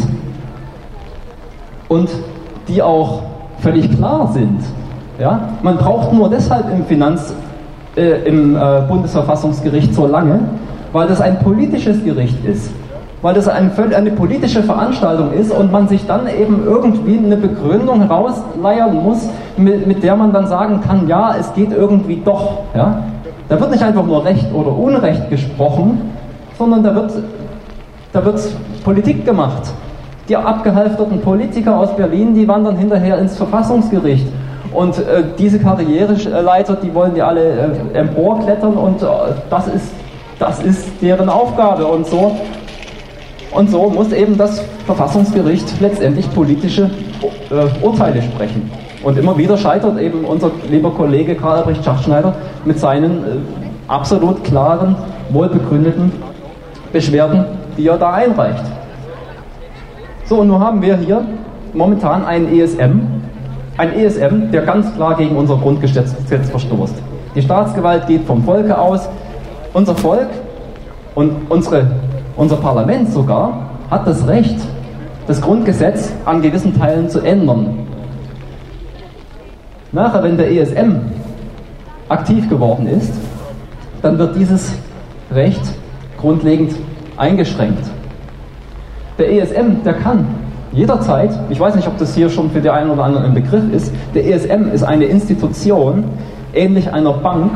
und die auch völlig klar sind. Ja? Man braucht nur deshalb im Bundesverfassungsgericht so lange, weil das ein politisches Gericht ist, weil das eine politische Veranstaltung ist und man sich dann eben irgendwie eine Begründung herausleiern muss, mit der man dann sagen kann, ja, es geht irgendwie doch. Ja? Da wird nicht einfach nur Recht oder Unrecht gesprochen, sondern da wird Politik gemacht. Die abgehalfterten Politiker aus Berlin, die wandern hinterher ins Verfassungsgericht. Und diese Karriereleiter, die wollen die alle emporklettern und das ist deren Aufgabe. Und so muss eben das Verfassungsgericht letztendlich politische Urteile sprechen. Und immer wieder scheitert eben unser lieber Kollege Karl Albrecht Schachtschneider mit seinen absolut klaren, wohlbegründeten Beschwerden, die er da einreicht. So, und nun haben wir hier momentan einen ESM, der ganz klar gegen unser Grundgesetz verstoßt. Die Staatsgewalt geht vom Volke aus. Unser Volk und unser Parlament sogar hat das Recht, das Grundgesetz an gewissen Teilen zu ändern. Nachher, wenn der ESM aktiv geworden ist, dann wird dieses Recht grundlegend eingeschränkt. Der ESM, der kann jederzeit, ich weiß nicht, ob das hier schon für den einen oder anderen ein Begriff ist, der ESM ist eine Institution, ähnlich einer Bank,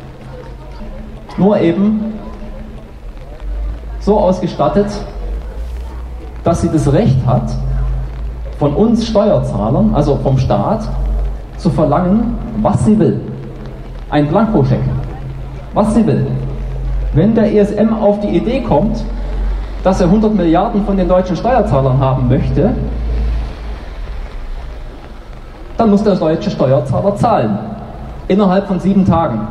nur eben so ausgestattet, dass sie das Recht hat, von uns Steuerzahlern, also vom Staat, zu verlangen, was sie will. Ein Blankoscheck. Was sie will. Wenn der ESM auf die Idee kommt, dass er 100 Milliarden von den deutschen Steuerzahlern haben möchte, dann muss der deutsche Steuerzahler zahlen. Innerhalb von 7 Tagen.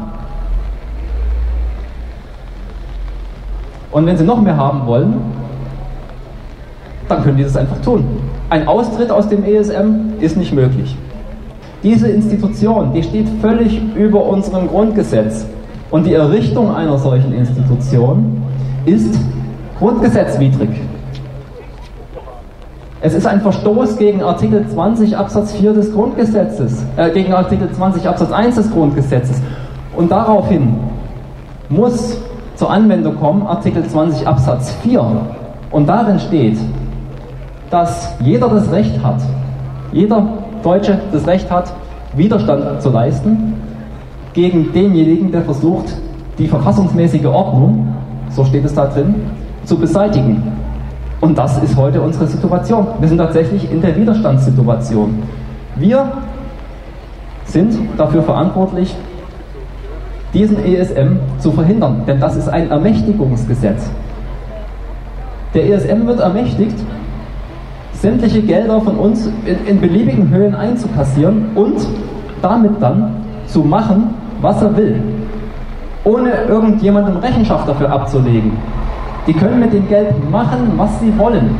Und wenn sie noch mehr haben wollen, dann können die das einfach tun. Ein Austritt aus dem ESM ist nicht möglich. Diese Institution, die steht völlig über unserem Grundgesetz. Und die Errichtung einer solchen Institution ist grundgesetzwidrig. Es ist ein Verstoß gegen Artikel 20 Absatz 4 des Grundgesetzes, gegen Artikel 20 Absatz 1 des Grundgesetzes. Und daraufhin muss zur Anwendung kommen Artikel 20 Absatz 4 Und darin steht, dass jeder das Recht hat, jeder Deutsche das Recht hat, Widerstand zu leisten gegen denjenigen, der versucht, die verfassungsmäßige Ordnung, so steht es da drin, zu beseitigen. Und das ist heute unsere Situation. Wir sind tatsächlich in der Widerstandssituation. Wir sind dafür verantwortlich, diesen ESM zu verhindern, denn das ist ein Ermächtigungsgesetz. Der ESM wird ermächtigt, sämtliche Gelder von uns in beliebigen Höhen einzukassieren und damit dann zu machen, was er will, ohne irgendjemandem Rechenschaft dafür abzulegen. Die können mit dem Geld machen, was sie wollen.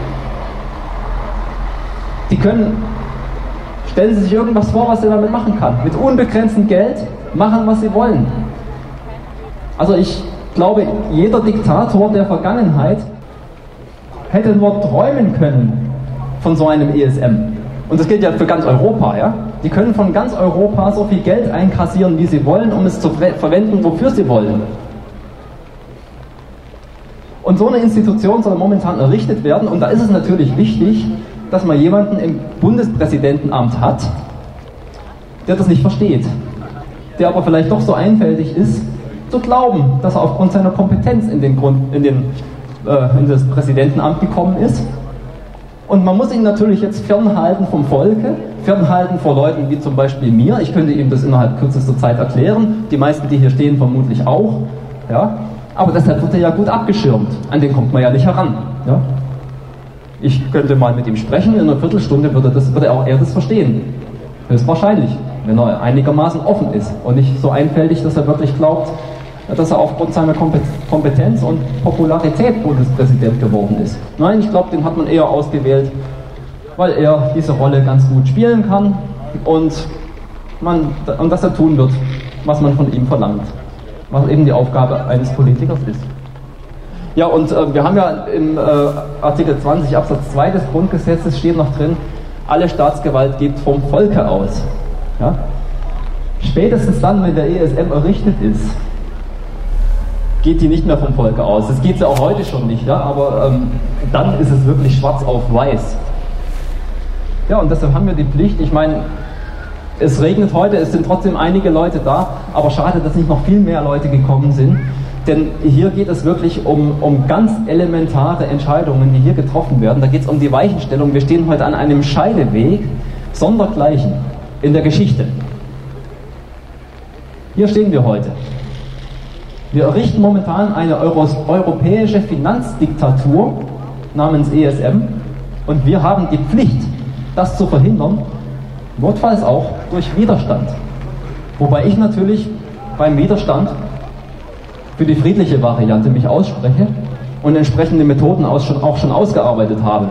Die können, stellen Sie sich irgendwas vor, was er damit machen kann. Mit unbegrenztem Geld machen, was sie wollen. Also ich glaube, jeder Diktator der Vergangenheit hätte nur träumen können von so einem ESM. Und das gilt ja für ganz Europa, ja? Die können von ganz Europa so viel Geld einkassieren, wie sie wollen, um es zu verwenden, wofür sie wollen. Und so eine Institution soll momentan errichtet werden. Und da ist es natürlich wichtig, dass man jemanden im Bundespräsidentenamt hat, der das nicht versteht. Der aber vielleicht doch so einfältig ist, zu glauben, dass er aufgrund seiner Kompetenz in das Präsidentenamt gekommen ist. Und man muss ihn natürlich jetzt fernhalten vom Volke, fernhalten vor Leuten wie zum Beispiel mir. Ich könnte ihm das innerhalb kürzester Zeit erklären. Die meisten, die hier stehen, vermutlich auch. Ja? Aber deshalb wird er ja gut abgeschirmt. An den kommt man ja nicht heran. Ja? Ich könnte mal mit ihm sprechen, in einer Viertelstunde würde auch er das verstehen. Höchstwahrscheinlich, wenn er einigermaßen offen ist und nicht so einfältig, dass er wirklich glaubt, dass er aufgrund seiner Kompetenz und Popularität Bundespräsident geworden ist. Nein, ich glaube, den hat man eher ausgewählt, weil er diese Rolle ganz gut spielen kann und dass er tun wird, was man von ihm verlangt. Was eben die Aufgabe eines Politikers ist. Ja, und wir haben ja im Artikel 20 Absatz 2 des Grundgesetzes steht noch drin, alle Staatsgewalt geht vom Volke aus. Ja? Spätestens dann, wenn der ESM errichtet ist, geht die nicht mehr vom Volke aus. Das geht sie auch heute schon nicht, ja? Aber dann ist es wirklich schwarz auf weiß. Ja, und deshalb haben wir die Pflicht, ich meine, es regnet heute, es sind trotzdem einige Leute da, aber schade, dass nicht noch viel mehr Leute gekommen sind, denn hier geht es wirklich um ganz elementare Entscheidungen, die hier getroffen werden. Da geht es um die Weichenstellung. Wir stehen heute an einem Scheideweg, sondergleichen in der Geschichte. Hier stehen wir heute. Wir errichten momentan eine europäische Finanzdiktatur namens ESM und wir haben die Pflicht, das zu verhindern, notfalls auch durch Widerstand. Wobei ich natürlich beim Widerstand für die friedliche Variante mich ausspreche und entsprechende Methoden auch schon ausgearbeitet habe.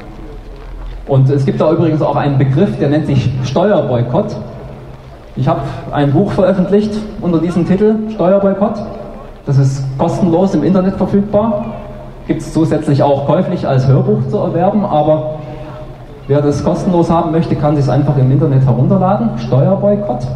Und es gibt da übrigens auch einen Begriff, der nennt sich Steuerboykott. Ich habe ein Buch veröffentlicht unter diesem Titel, Steuerboykott. Das ist kostenlos im Internet verfügbar. Gibt es zusätzlich auch käuflich als Hörbuch zu erwerben, aber wer das kostenlos haben möchte, kann es einfach im Internet herunterladen. Steuerboykott.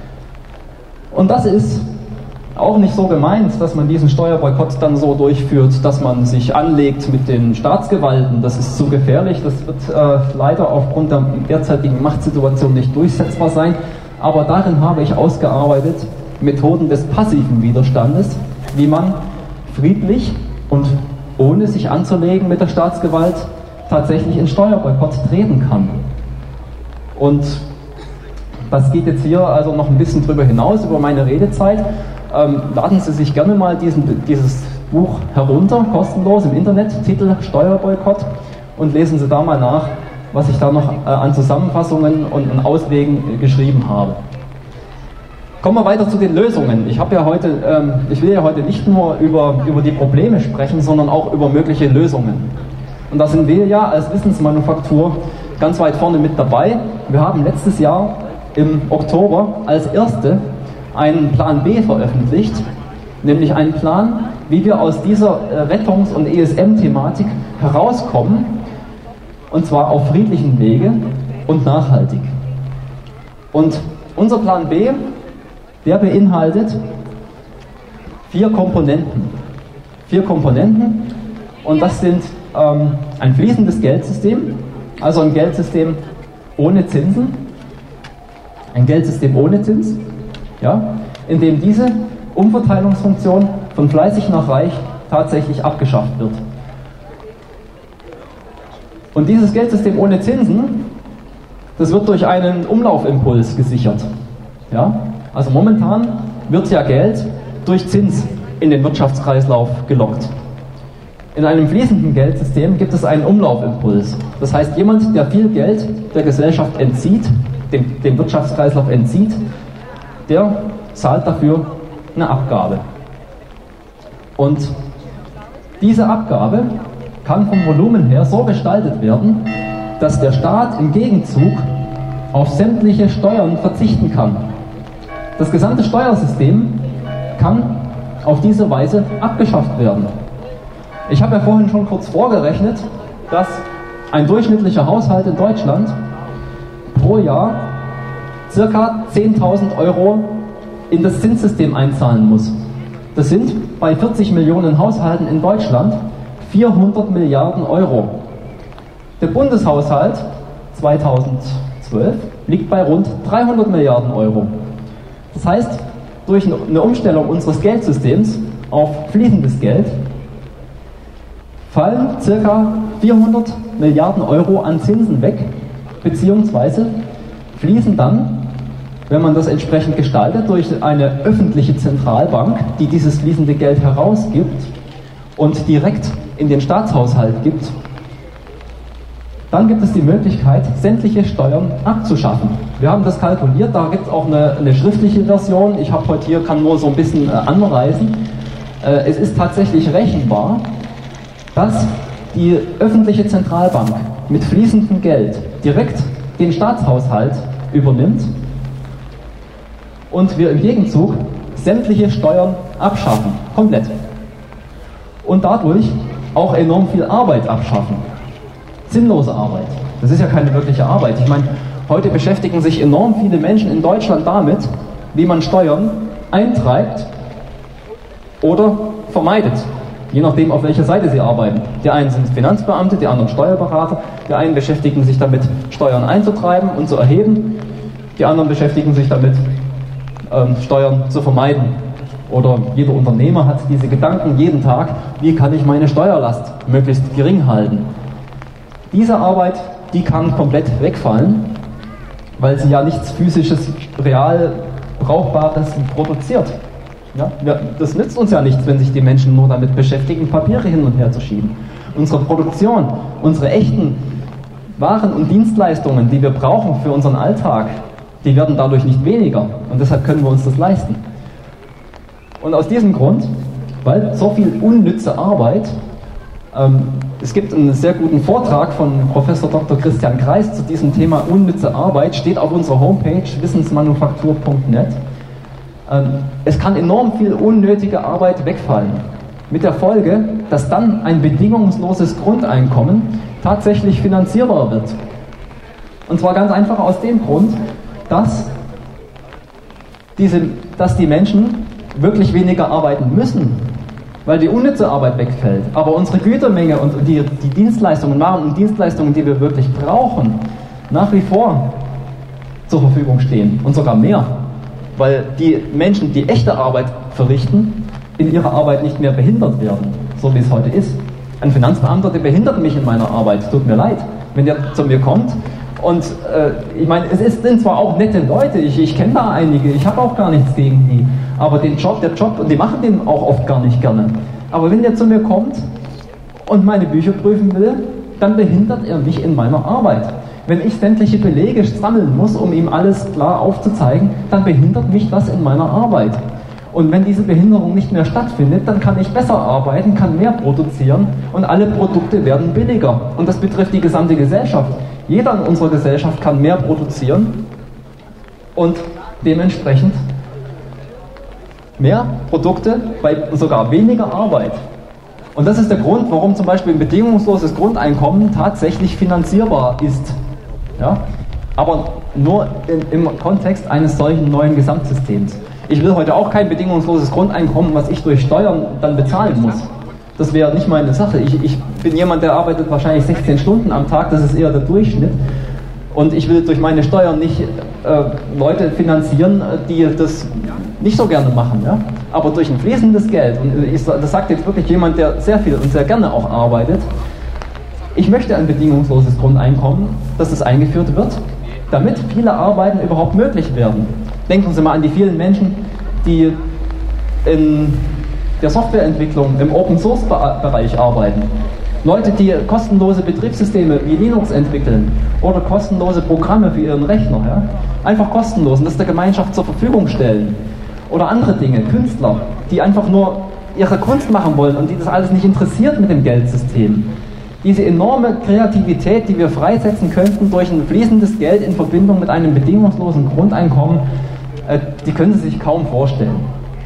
Und das ist auch nicht so gemeint, dass man diesen Steuerboykott dann so durchführt, dass man sich anlegt mit den Staatsgewalten. Das ist zu gefährlich. Das wird leider aufgrund der derzeitigen Machtsituation nicht durchsetzbar sein. Aber darin habe ich ausgearbeitet Methoden des passiven Widerstandes, wie man friedlich und ohne sich anzulegen mit der Staatsgewalt tatsächlich in Steuerboykott treten kann. Und das geht jetzt hier also noch ein bisschen drüber hinaus, über meine Redezeit. Laden Sie sich gerne mal dieses Buch herunter, kostenlos im Internet, Titel Steuerboykott, und lesen Sie da mal nach, was ich da noch an Zusammenfassungen und an Auswegen geschrieben habe. Kommen wir weiter zu den Lösungen. Ich will ja heute nicht nur über die Probleme sprechen, sondern auch über mögliche Lösungen. Und da sind wir ja als Wissensmanufaktur ganz weit vorne mit dabei. Wir haben letztes Jahr im Oktober als erste einen Plan B veröffentlicht, nämlich einen Plan, wie wir aus dieser Rettungs- und ESM-Thematik herauskommen, und zwar auf friedlichen Wege und nachhaltig. Und unser Plan B, der beinhaltet 4 Komponenten. 4 Komponenten, Und das sind ein fließendes Geldsystem, also ein Geldsystem ohne Zinsen, ein Geldsystem ohne Zins, ja, in dem diese Umverteilungsfunktion von fleißig nach reich tatsächlich abgeschafft wird. Und dieses Geldsystem ohne Zinsen, das wird durch einen Umlaufimpuls gesichert. Ja? Also momentan wird ja Geld durch Zins in den Wirtschaftskreislauf gelockt. In einem fließenden Geldsystem gibt es einen Umlaufimpuls. Das heißt, jemand, der viel Geld der Gesellschaft entzieht, dem Wirtschaftskreislauf entzieht, der zahlt dafür eine Abgabe. Und diese Abgabe kann vom Volumen her so gestaltet werden, dass der Staat im Gegenzug auf sämtliche Steuern verzichten kann. Das gesamte Steuersystem kann auf diese Weise abgeschafft werden. Ich habe ja vorhin schon kurz vorgerechnet, dass ein durchschnittlicher Haushalt in Deutschland pro Jahr ca. 10.000 Euro in das Zinssystem einzahlen muss. Das sind bei 40 Millionen Haushalten in Deutschland 400 Milliarden Euro. Der Bundeshaushalt 2012 liegt bei rund 300 Milliarden Euro. Das heißt, durch eine Umstellung unseres Geldsystems auf fließendes Geld fallen ca. 400 Milliarden Euro an Zinsen weg, beziehungsweise fließen dann, wenn man das entsprechend gestaltet, durch eine öffentliche Zentralbank, die dieses fließende Geld herausgibt und direkt in den Staatshaushalt gibt, dann gibt es die Möglichkeit, sämtliche Steuern abzuschaffen. Wir haben das kalkuliert, da gibt es auch eine schriftliche Version. Ich habe heute hier, kann nur so ein bisschen anreißen. Es ist tatsächlich rechenbar, dass die öffentliche Zentralbank mit fließendem Geld direkt den Staatshaushalt übernimmt und wir im Gegenzug sämtliche Steuern abschaffen, komplett. Und dadurch auch enorm viel Arbeit abschaffen. Sinnlose Arbeit. Das ist ja keine wirkliche Arbeit. Ich meine, heute beschäftigen sich enorm viele Menschen in Deutschland damit, wie man Steuern eintreibt oder vermeidet. Je nachdem, auf welcher Seite sie arbeiten. Die einen sind Finanzbeamte, die anderen Steuerberater. Die einen beschäftigen sich damit, Steuern einzutreiben und zu erheben. Die anderen beschäftigen sich damit, Steuern zu vermeiden. Oder jeder Unternehmer hat diese Gedanken jeden Tag, wie kann ich meine Steuerlast möglichst gering halten. Diese Arbeit, die kann komplett wegfallen, weil sie ja nichts physisches, real Brauchbares produziert. Ja, das nützt uns ja nichts, wenn sich die Menschen nur damit beschäftigen, Papiere hin und her zu schieben. Unsere Produktion, unsere echten Waren und Dienstleistungen, die wir brauchen für unseren Alltag, die werden dadurch nicht weniger. Und deshalb können wir uns das leisten. Und aus diesem Grund, weil so viel unnütze Arbeit, es gibt einen sehr guten Vortrag von Professor Dr. Christian Kreis zu diesem Thema unnütze Arbeit, steht auf unserer Homepage wissensmanufaktur.net. Es kann enorm viel unnötige Arbeit wegfallen. Mit der Folge, dass dann ein bedingungsloses Grundeinkommen tatsächlich finanzierbar wird. Und zwar ganz einfach aus dem Grund, dass die Menschen wirklich weniger arbeiten müssen, weil die unnütze Arbeit wegfällt. Aber unsere Gütermenge und die Dienstleistungen, Waren und Dienstleistungen, die wir wirklich brauchen, nach wie vor zur Verfügung stehen und sogar mehr. Weil die Menschen, die echte Arbeit verrichten, in ihrer Arbeit nicht mehr behindert werden, so wie es heute ist. Ein Finanzbeamter, der behindert mich in meiner Arbeit, tut mir leid, wenn der zu mir kommt. Und ich meine, sind zwar auch nette Leute, ich kenne da einige, ich habe auch gar nichts gegen die, aber der Job, und die machen den auch oft gar nicht gerne. Aber wenn der zu mir kommt und meine Bücher prüfen will, dann behindert er mich in meiner Arbeit. Wenn ich sämtliche Belege sammeln muss, um ihm alles klar aufzuzeigen, dann behindert mich das in meiner Arbeit. Und wenn diese Behinderung nicht mehr stattfindet, dann kann ich besser arbeiten, kann mehr produzieren und alle Produkte werden billiger. Und das betrifft die gesamte Gesellschaft. Jeder in unserer Gesellschaft kann mehr produzieren und dementsprechend mehr Produkte bei sogar weniger Arbeit. Und das ist der Grund, warum zum Beispiel ein bedingungsloses Grundeinkommen tatsächlich finanzierbar ist. Ja? Aber nur im Kontext eines solchen neuen Gesamtsystems. Ich will heute auch kein bedingungsloses Grundeinkommen, was ich durch Steuern dann bezahlen muss. Das wäre nicht meine Sache. Ich bin jemand, der arbeitet wahrscheinlich 16 Stunden am Tag, das ist eher der Durchschnitt. Und ich will durch meine Steuern nicht Leute finanzieren, die das nicht so gerne machen. Ja? Aber durch ein fließendes Geld, und das sagt jetzt wirklich jemand, der sehr viel und sehr gerne auch arbeitet, ich möchte ein bedingungsloses Grundeinkommen, dass es eingeführt wird, damit viele Arbeiten überhaupt möglich werden. Denken Sie mal an die vielen Menschen, die in der Softwareentwicklung im Open-Source-Bereich arbeiten. Leute, die kostenlose Betriebssysteme wie Linux entwickeln oder kostenlose Programme für ihren Rechner, ja? Einfach kostenlos und das der Gemeinschaft zur Verfügung stellen. Oder andere Dinge, Künstler, die einfach nur ihre Kunst machen wollen und die das alles nicht interessiert mit dem Geldsystem. Diese enorme Kreativität, die wir freisetzen könnten durch ein fließendes Geld in Verbindung mit einem bedingungslosen Grundeinkommen, die können Sie sich kaum vorstellen.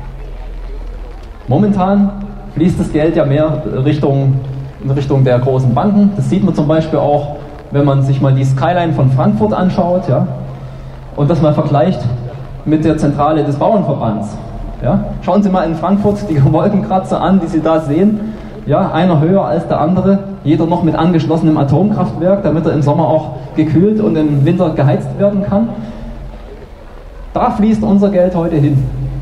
Momentan fließt das Geld ja mehr in Richtung der großen Banken. Das sieht man zum Beispiel auch, wenn man sich mal die Skyline von Frankfurt anschaut, ja, und das mal vergleicht mit der Zentrale des Bauernverbands. Ja. Schauen Sie mal in Frankfurt die Wolkenkratzer an, die Sie da sehen. Ja, einer höher als der andere, jeder noch mit angeschlossenem Atomkraftwerk, damit er im Sommer auch gekühlt und im Winter geheizt werden kann. Da fließt unser Geld heute hin.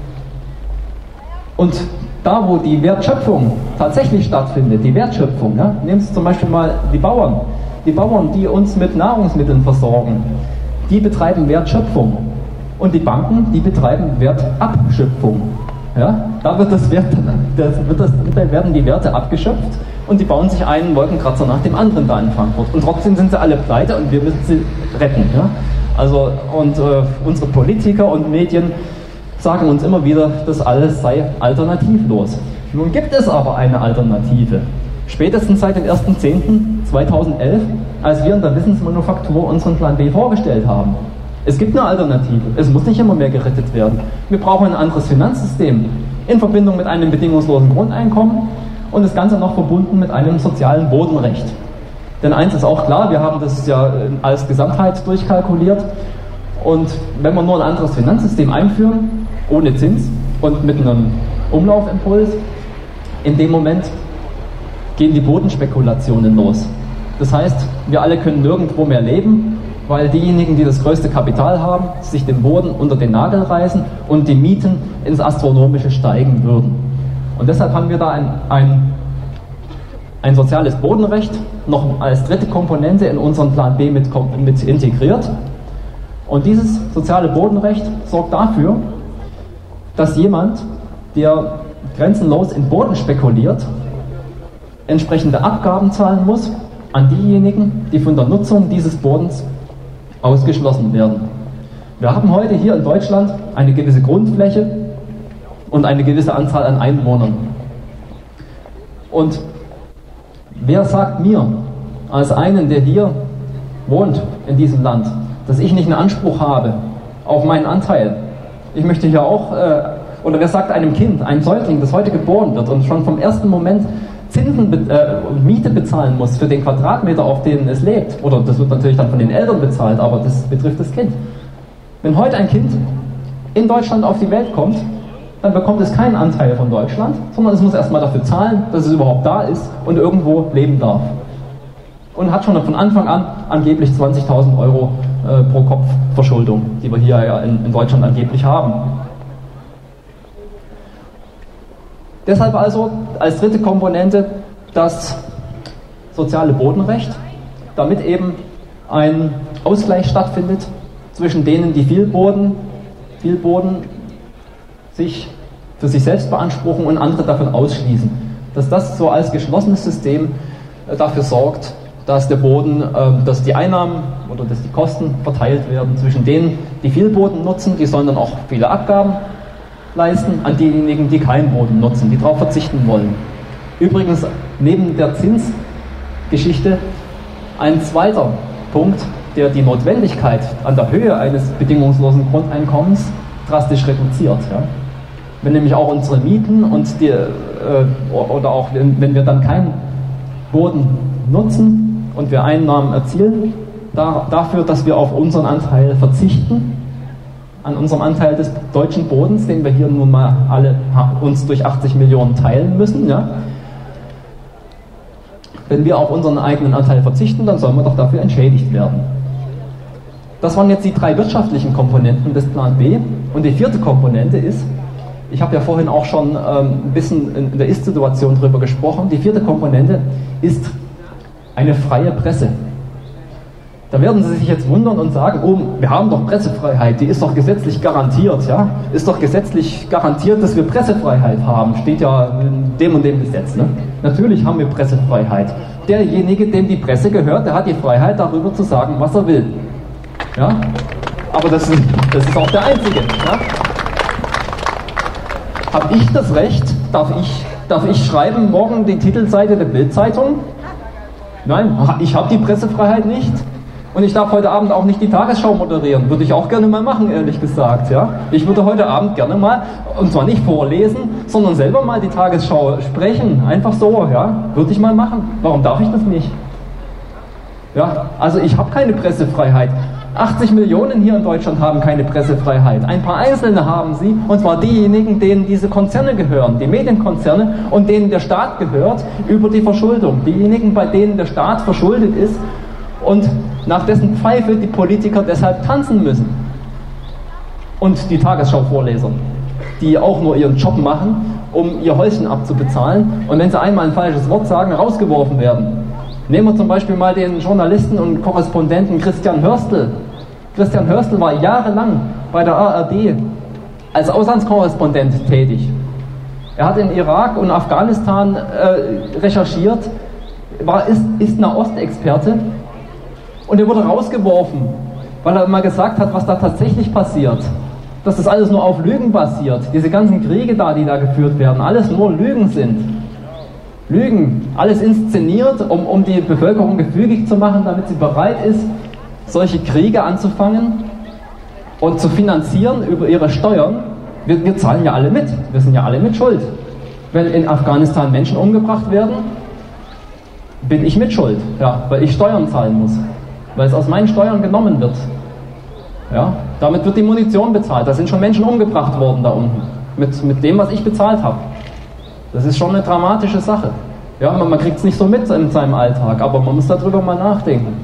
Und da, wo die Wertschöpfung tatsächlich stattfindet, die Wertschöpfung, ja, nehmen Sie zum Beispiel mal die Bauern, die uns mit Nahrungsmitteln versorgen, die betreiben Wertschöpfung. Und die Banken, die betreiben Wertabschöpfung. Ja, da werden die Werte abgeschöpft und die bauen sich einen Wolkenkratzer nach dem anderen da in Frankfurt. Und trotzdem sind sie alle pleite und wir müssen sie retten. Ja? Also, unsere Politiker und Medien sagen uns immer wieder, das alles sei alternativlos. Nun gibt es aber eine Alternative. Spätestens seit dem 1.10.2011, als wir in der Wissensmanufaktur unseren Plan B vorgestellt haben. Es gibt eine Alternative. Es muss nicht immer mehr gerettet werden. Wir brauchen ein anderes Finanzsystem in Verbindung mit einem bedingungslosen Grundeinkommen und das Ganze noch verbunden mit einem sozialen Bodenrecht. Denn eins ist auch klar, wir haben das ja als Gesamtheit durchkalkuliert und wenn wir nur ein anderes Finanzsystem einführen, ohne Zins und mit einem Umlaufimpuls, in dem Moment gehen die Bodenspekulationen los. Das heißt, wir alle können nirgendwo mehr leben, weil diejenigen, die das größte Kapital haben, sich den Boden unter den Nagel reißen und die Mieten ins Astronomische steigen würden. Und deshalb haben wir da ein soziales Bodenrecht noch als dritte Komponente in unseren Plan B mit integriert. Und dieses soziale Bodenrecht sorgt dafür, dass jemand, der grenzenlos in Boden spekuliert, entsprechende Abgaben zahlen muss an diejenigen, die von der Nutzung dieses Bodens ausgeschlossen werden. Wir haben heute hier in Deutschland eine gewisse Grundfläche und eine gewisse Anzahl an Einwohnern. Und wer sagt mir, als einen, der hier wohnt in diesem Land, dass ich nicht einen Anspruch habe auf meinen Anteil? Ich möchte hier auch, oder wer sagt einem Kind, ein Säugling, das heute geboren wird und schon vom ersten Moment Miete bezahlen muss für den Quadratmeter, auf dem es lebt, oder das wird natürlich dann von den Eltern bezahlt, aber das betrifft das Kind. Wenn heute ein Kind in Deutschland auf die Welt kommt, dann bekommt es keinen Anteil von Deutschland, sondern es muss erstmal dafür zahlen, dass es überhaupt da ist und irgendwo leben darf. Und hat schon von Anfang an angeblich 20.000 Euro pro Kopf Verschuldung, die wir hier ja in Deutschland angeblich haben. Deshalb also als dritte Komponente das soziale Bodenrecht, damit eben ein Ausgleich stattfindet zwischen denen, die viel Boden sich für sich selbst beanspruchen und andere davon ausschließen. Dass das so als geschlossenes System dafür sorgt, dass der Boden, dass die Einnahmen oder dass die Kosten verteilt werden zwischen denen, die viel Boden nutzen, die sollen dann auch viele Abgaben leisten, an diejenigen, die keinen Boden nutzen, die darauf verzichten wollen. Übrigens, neben der Zinsgeschichte ein zweiter Punkt, der die Notwendigkeit an der Höhe eines bedingungslosen Grundeinkommens drastisch reduziert. Ja? Wenn nämlich auch unsere Mieten und oder auch wenn wir dann keinen Boden nutzen und wir Einnahmen erzielen, dafür, dass wir auf unseren Anteil verzichten, an unserem Anteil des deutschen Bodens, den wir hier nun mal alle uns durch 80 Millionen teilen müssen, ja, Wenn wir auf unseren eigenen Anteil verzichten, dann sollen wir doch dafür entschädigt werden. Das waren jetzt die 3 wirtschaftlichen Komponenten des Plan B. Und die 4. Komponente ist, ich habe ja vorhin auch schon ein bisschen in der Ist-Situation drüber gesprochen, die 4. Komponente ist eine freie Presse. Da werden Sie sich jetzt wundern und sagen, oh, wir haben doch Pressefreiheit, die ist doch gesetzlich garantiert, ja? Ist doch gesetzlich garantiert, dass wir Pressefreiheit haben, steht ja in dem und dem Gesetz, ne? Natürlich haben wir Pressefreiheit. Derjenige, dem die Presse gehört, der hat die Freiheit, darüber zu sagen, was er will. Ja? Aber das ist auch der Einzige. Ja? Habe ich das Recht? Darf ich schreiben morgen die Titelseite der Bild-Zeitung? Nein, ich habe die Pressefreiheit nicht. Und ich darf heute Abend auch nicht die Tagesschau moderieren. Würde ich auch gerne mal machen, ehrlich gesagt. Ja? Ich würde heute Abend gerne mal, und zwar nicht vorlesen, sondern selber mal die Tagesschau sprechen. Einfach so, ja? Würde ich mal machen. Warum darf ich das nicht? Ja? Also ich habe keine Pressefreiheit. 80 Millionen hier in Deutschland haben keine Pressefreiheit. Ein paar Einzelne haben sie, und zwar diejenigen, denen diese Konzerne gehören, die Medienkonzerne, und denen der Staat gehört über die Verschuldung. Diejenigen, bei denen der Staat verschuldet ist und nach dessen Pfeife die Politiker deshalb tanzen müssen. Und die Tagesschau-Vorleser, die auch nur ihren Job machen, um ihr Häuschen abzubezahlen, und wenn sie einmal ein falsches Wort sagen, rausgeworfen werden. Nehmen wir zum Beispiel mal den Journalisten und Korrespondenten Christian Hörstel. Christian Hörstel war jahrelang bei der ARD als Auslandskorrespondent tätig. Er hat in Irak und Afghanistan recherchiert, ist Nahostexperte, und er wurde rausgeworfen, weil er mal gesagt hat, was da tatsächlich passiert. Dass das alles nur auf Lügen basiert. Diese ganzen Kriege da, die da geführt werden, alles nur Lügen sind. Lügen, alles inszeniert, um die Bevölkerung gefügig zu machen, damit sie bereit ist, solche Kriege anzufangen und zu finanzieren über ihre Steuern. Wir zahlen ja alle mit, wir sind ja alle mit schuld. Wenn in Afghanistan Menschen umgebracht werden, bin ich mit schuld, ja, weil ich Steuern zahlen muss, weil es aus meinen Steuern genommen wird. Ja, damit wird die Munition bezahlt, da sind schon Menschen umgebracht worden da unten, mit dem, was ich bezahlt habe. Das ist schon eine dramatische Sache. Ja, man kriegt es nicht so mit in seinem Alltag, aber man muss darüber mal nachdenken.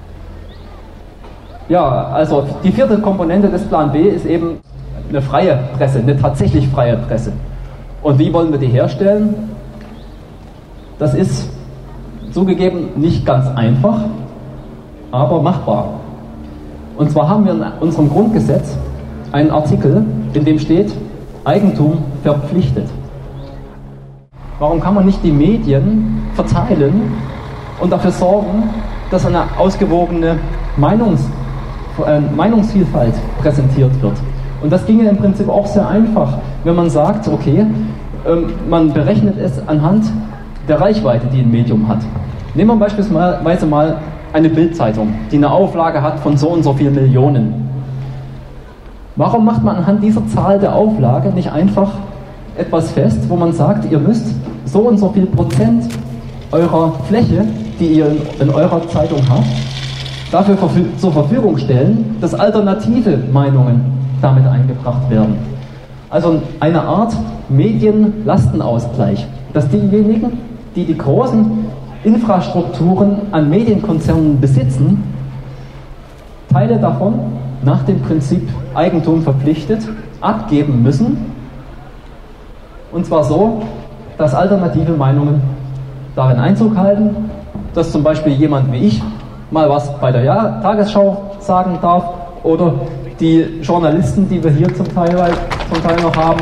Ja, also die 4. Komponente des Plan B ist eben eine freie Presse, eine tatsächlich freie Presse. Und wie wollen wir die herstellen? Das ist zugegeben nicht ganz einfach, aber machbar. Und zwar haben wir in unserem Grundgesetz einen Artikel, in dem steht, Eigentum verpflichtet. Warum kann man nicht die Medien verteilen und dafür sorgen, dass eine ausgewogene Meinungsvielfalt präsentiert wird? Und das ginge im Prinzip auch sehr einfach, wenn man sagt, okay, man berechnet es anhand der Reichweite, die ein Medium hat. Nehmen wir beispielsweise mal eine Bild-Zeitung, die eine Auflage hat von so und so viel Millionen. Warum macht man anhand dieser Zahl der Auflage nicht einfach etwas fest, wo man sagt, ihr müsst so und so viel Prozent eurer Fläche, die ihr in eurer Zeitung habt, dafür zur Verfügung stellen, dass alternative Meinungen damit eingebracht werden. Also eine Art Medienlastenausgleich, dass diejenigen, die die großen Infrastrukturen an Medienkonzernen besitzen, Teile davon nach dem Prinzip Eigentum verpflichtet abgeben müssen, und zwar so, dass alternative Meinungen darin Einzug halten, dass zum Beispiel jemand wie ich mal was bei der Tagesschau sagen darf oder die Journalisten, die wir hier zum Teil noch haben.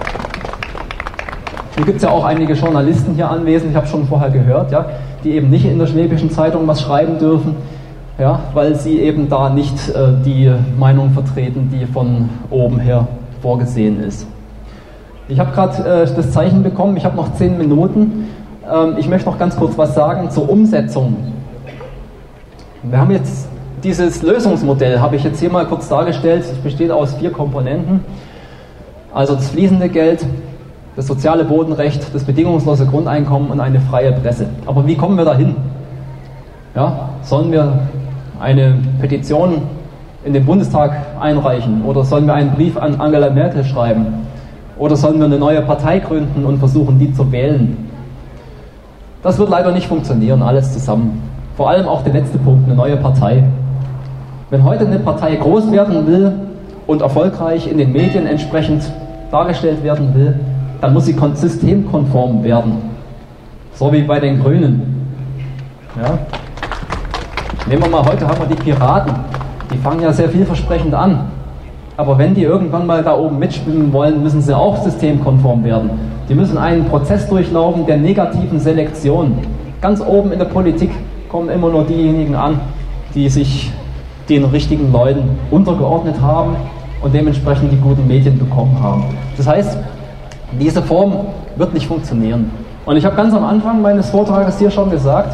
Hier gibt es ja auch einige Journalisten hier anwesend, ich habe schon vorher gehört, ja, die eben nicht in der Schwäbischen Zeitung was schreiben dürfen, ja, weil sie eben da nicht die Meinung vertreten, die von oben her vorgesehen ist. Ich habe gerade das Zeichen bekommen, ich habe noch 10 Minuten. Ich möchte noch ganz kurz was sagen zur Umsetzung. Wir haben jetzt dieses Lösungsmodell, habe ich jetzt hier mal kurz dargestellt. Es besteht aus 4 Komponenten. Also das fließende Geld, das soziale Bodenrecht, das bedingungslose Grundeinkommen und eine freie Presse. Aber wie kommen wir dahin? Ja, sollen wir eine Petition in den Bundestag einreichen? Oder sollen wir einen Brief an Angela Merkel schreiben? Oder sollen wir eine neue Partei gründen und versuchen, die zu wählen? Das wird leider nicht funktionieren, alles zusammen. Vor allem auch der letzte Punkt, eine neue Partei. Wenn heute eine Partei groß werden will und erfolgreich in den Medien entsprechend dargestellt werden will, dann muss sie systemkonform werden. So wie bei den Grünen. Ja? Nehmen wir mal, heute haben wir die Piraten. Die fangen ja sehr vielversprechend an. Aber wenn die irgendwann mal da oben mitschwimmen wollen, müssen sie auch systemkonform werden. Die müssen einen Prozess durchlaufen der negativen Selektion. Ganz oben in der Politik kommen immer nur diejenigen an, die sich den richtigen Leuten untergeordnet haben und dementsprechend die guten Medien bekommen haben. Das heißt, diese Form wird nicht funktionieren. Und ich habe ganz am Anfang meines Vortrages hier schon gesagt,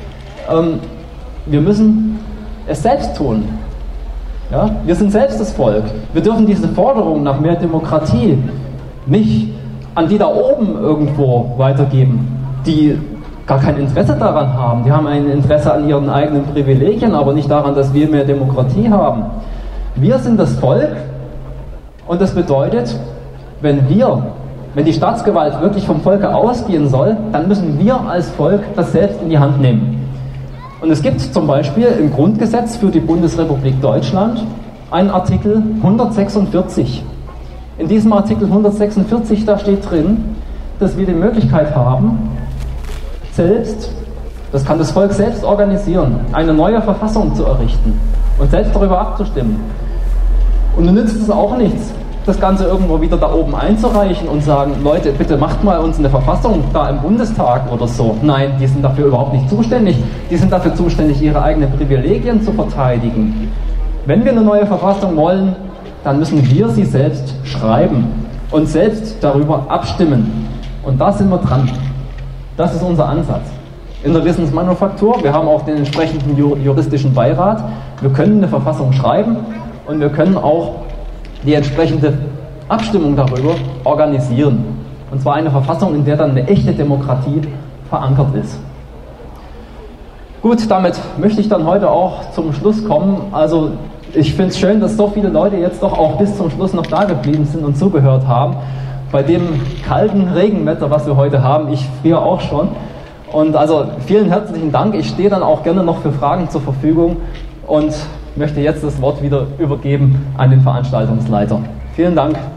wir müssen es selbst tun. Ja? Wir sind selbst das Volk. Wir dürfen diese Forderung nach mehr Demokratie nicht an die da oben irgendwo weitergeben, die gar kein Interesse daran haben. Die haben ein Interesse an ihren eigenen Privilegien, aber nicht daran, dass wir mehr Demokratie haben. Wir sind das Volk und das bedeutet, wenn die Staatsgewalt wirklich vom Volke ausgehen soll, dann müssen wir als Volk das selbst in die Hand nehmen. Und es gibt zum Beispiel im Grundgesetz für die Bundesrepublik Deutschland einen Artikel 146. In diesem Artikel 146, da steht drin, dass wir die Möglichkeit haben, selbst, das kann das Volk selbst organisieren, eine neue Verfassung zu errichten und selbst darüber abzustimmen. Und nun nützt es auch nichts, das Ganze irgendwo wieder da oben einzureichen und sagen, Leute, bitte macht mal uns eine Verfassung da im Bundestag oder so. Nein, die sind dafür überhaupt nicht zuständig. Die sind dafür zuständig, ihre eigenen Privilegien zu verteidigen. Wenn wir eine neue Verfassung wollen, dann müssen wir sie selbst schreiben und selbst darüber abstimmen. Und da sind wir dran. Das ist unser Ansatz. In der Wissensmanufaktur, wir haben auch den entsprechenden juristischen Beirat, wir können eine Verfassung schreiben und wir können auch die entsprechende Abstimmung darüber organisieren. Und zwar eine Verfassung, in der dann eine echte Demokratie verankert ist. Gut, damit möchte ich dann heute auch zum Schluss kommen. Also ich finde es schön, dass so viele Leute jetzt doch auch bis zum Schluss noch da geblieben sind und zugehört haben. Bei dem kalten Regenwetter, was wir heute haben, ich friere auch schon. Und also vielen herzlichen Dank. Ich stehe dann auch gerne noch für Fragen zur Verfügung und möchte jetzt das Wort wieder übergeben an den Veranstaltungsleiter. Vielen Dank.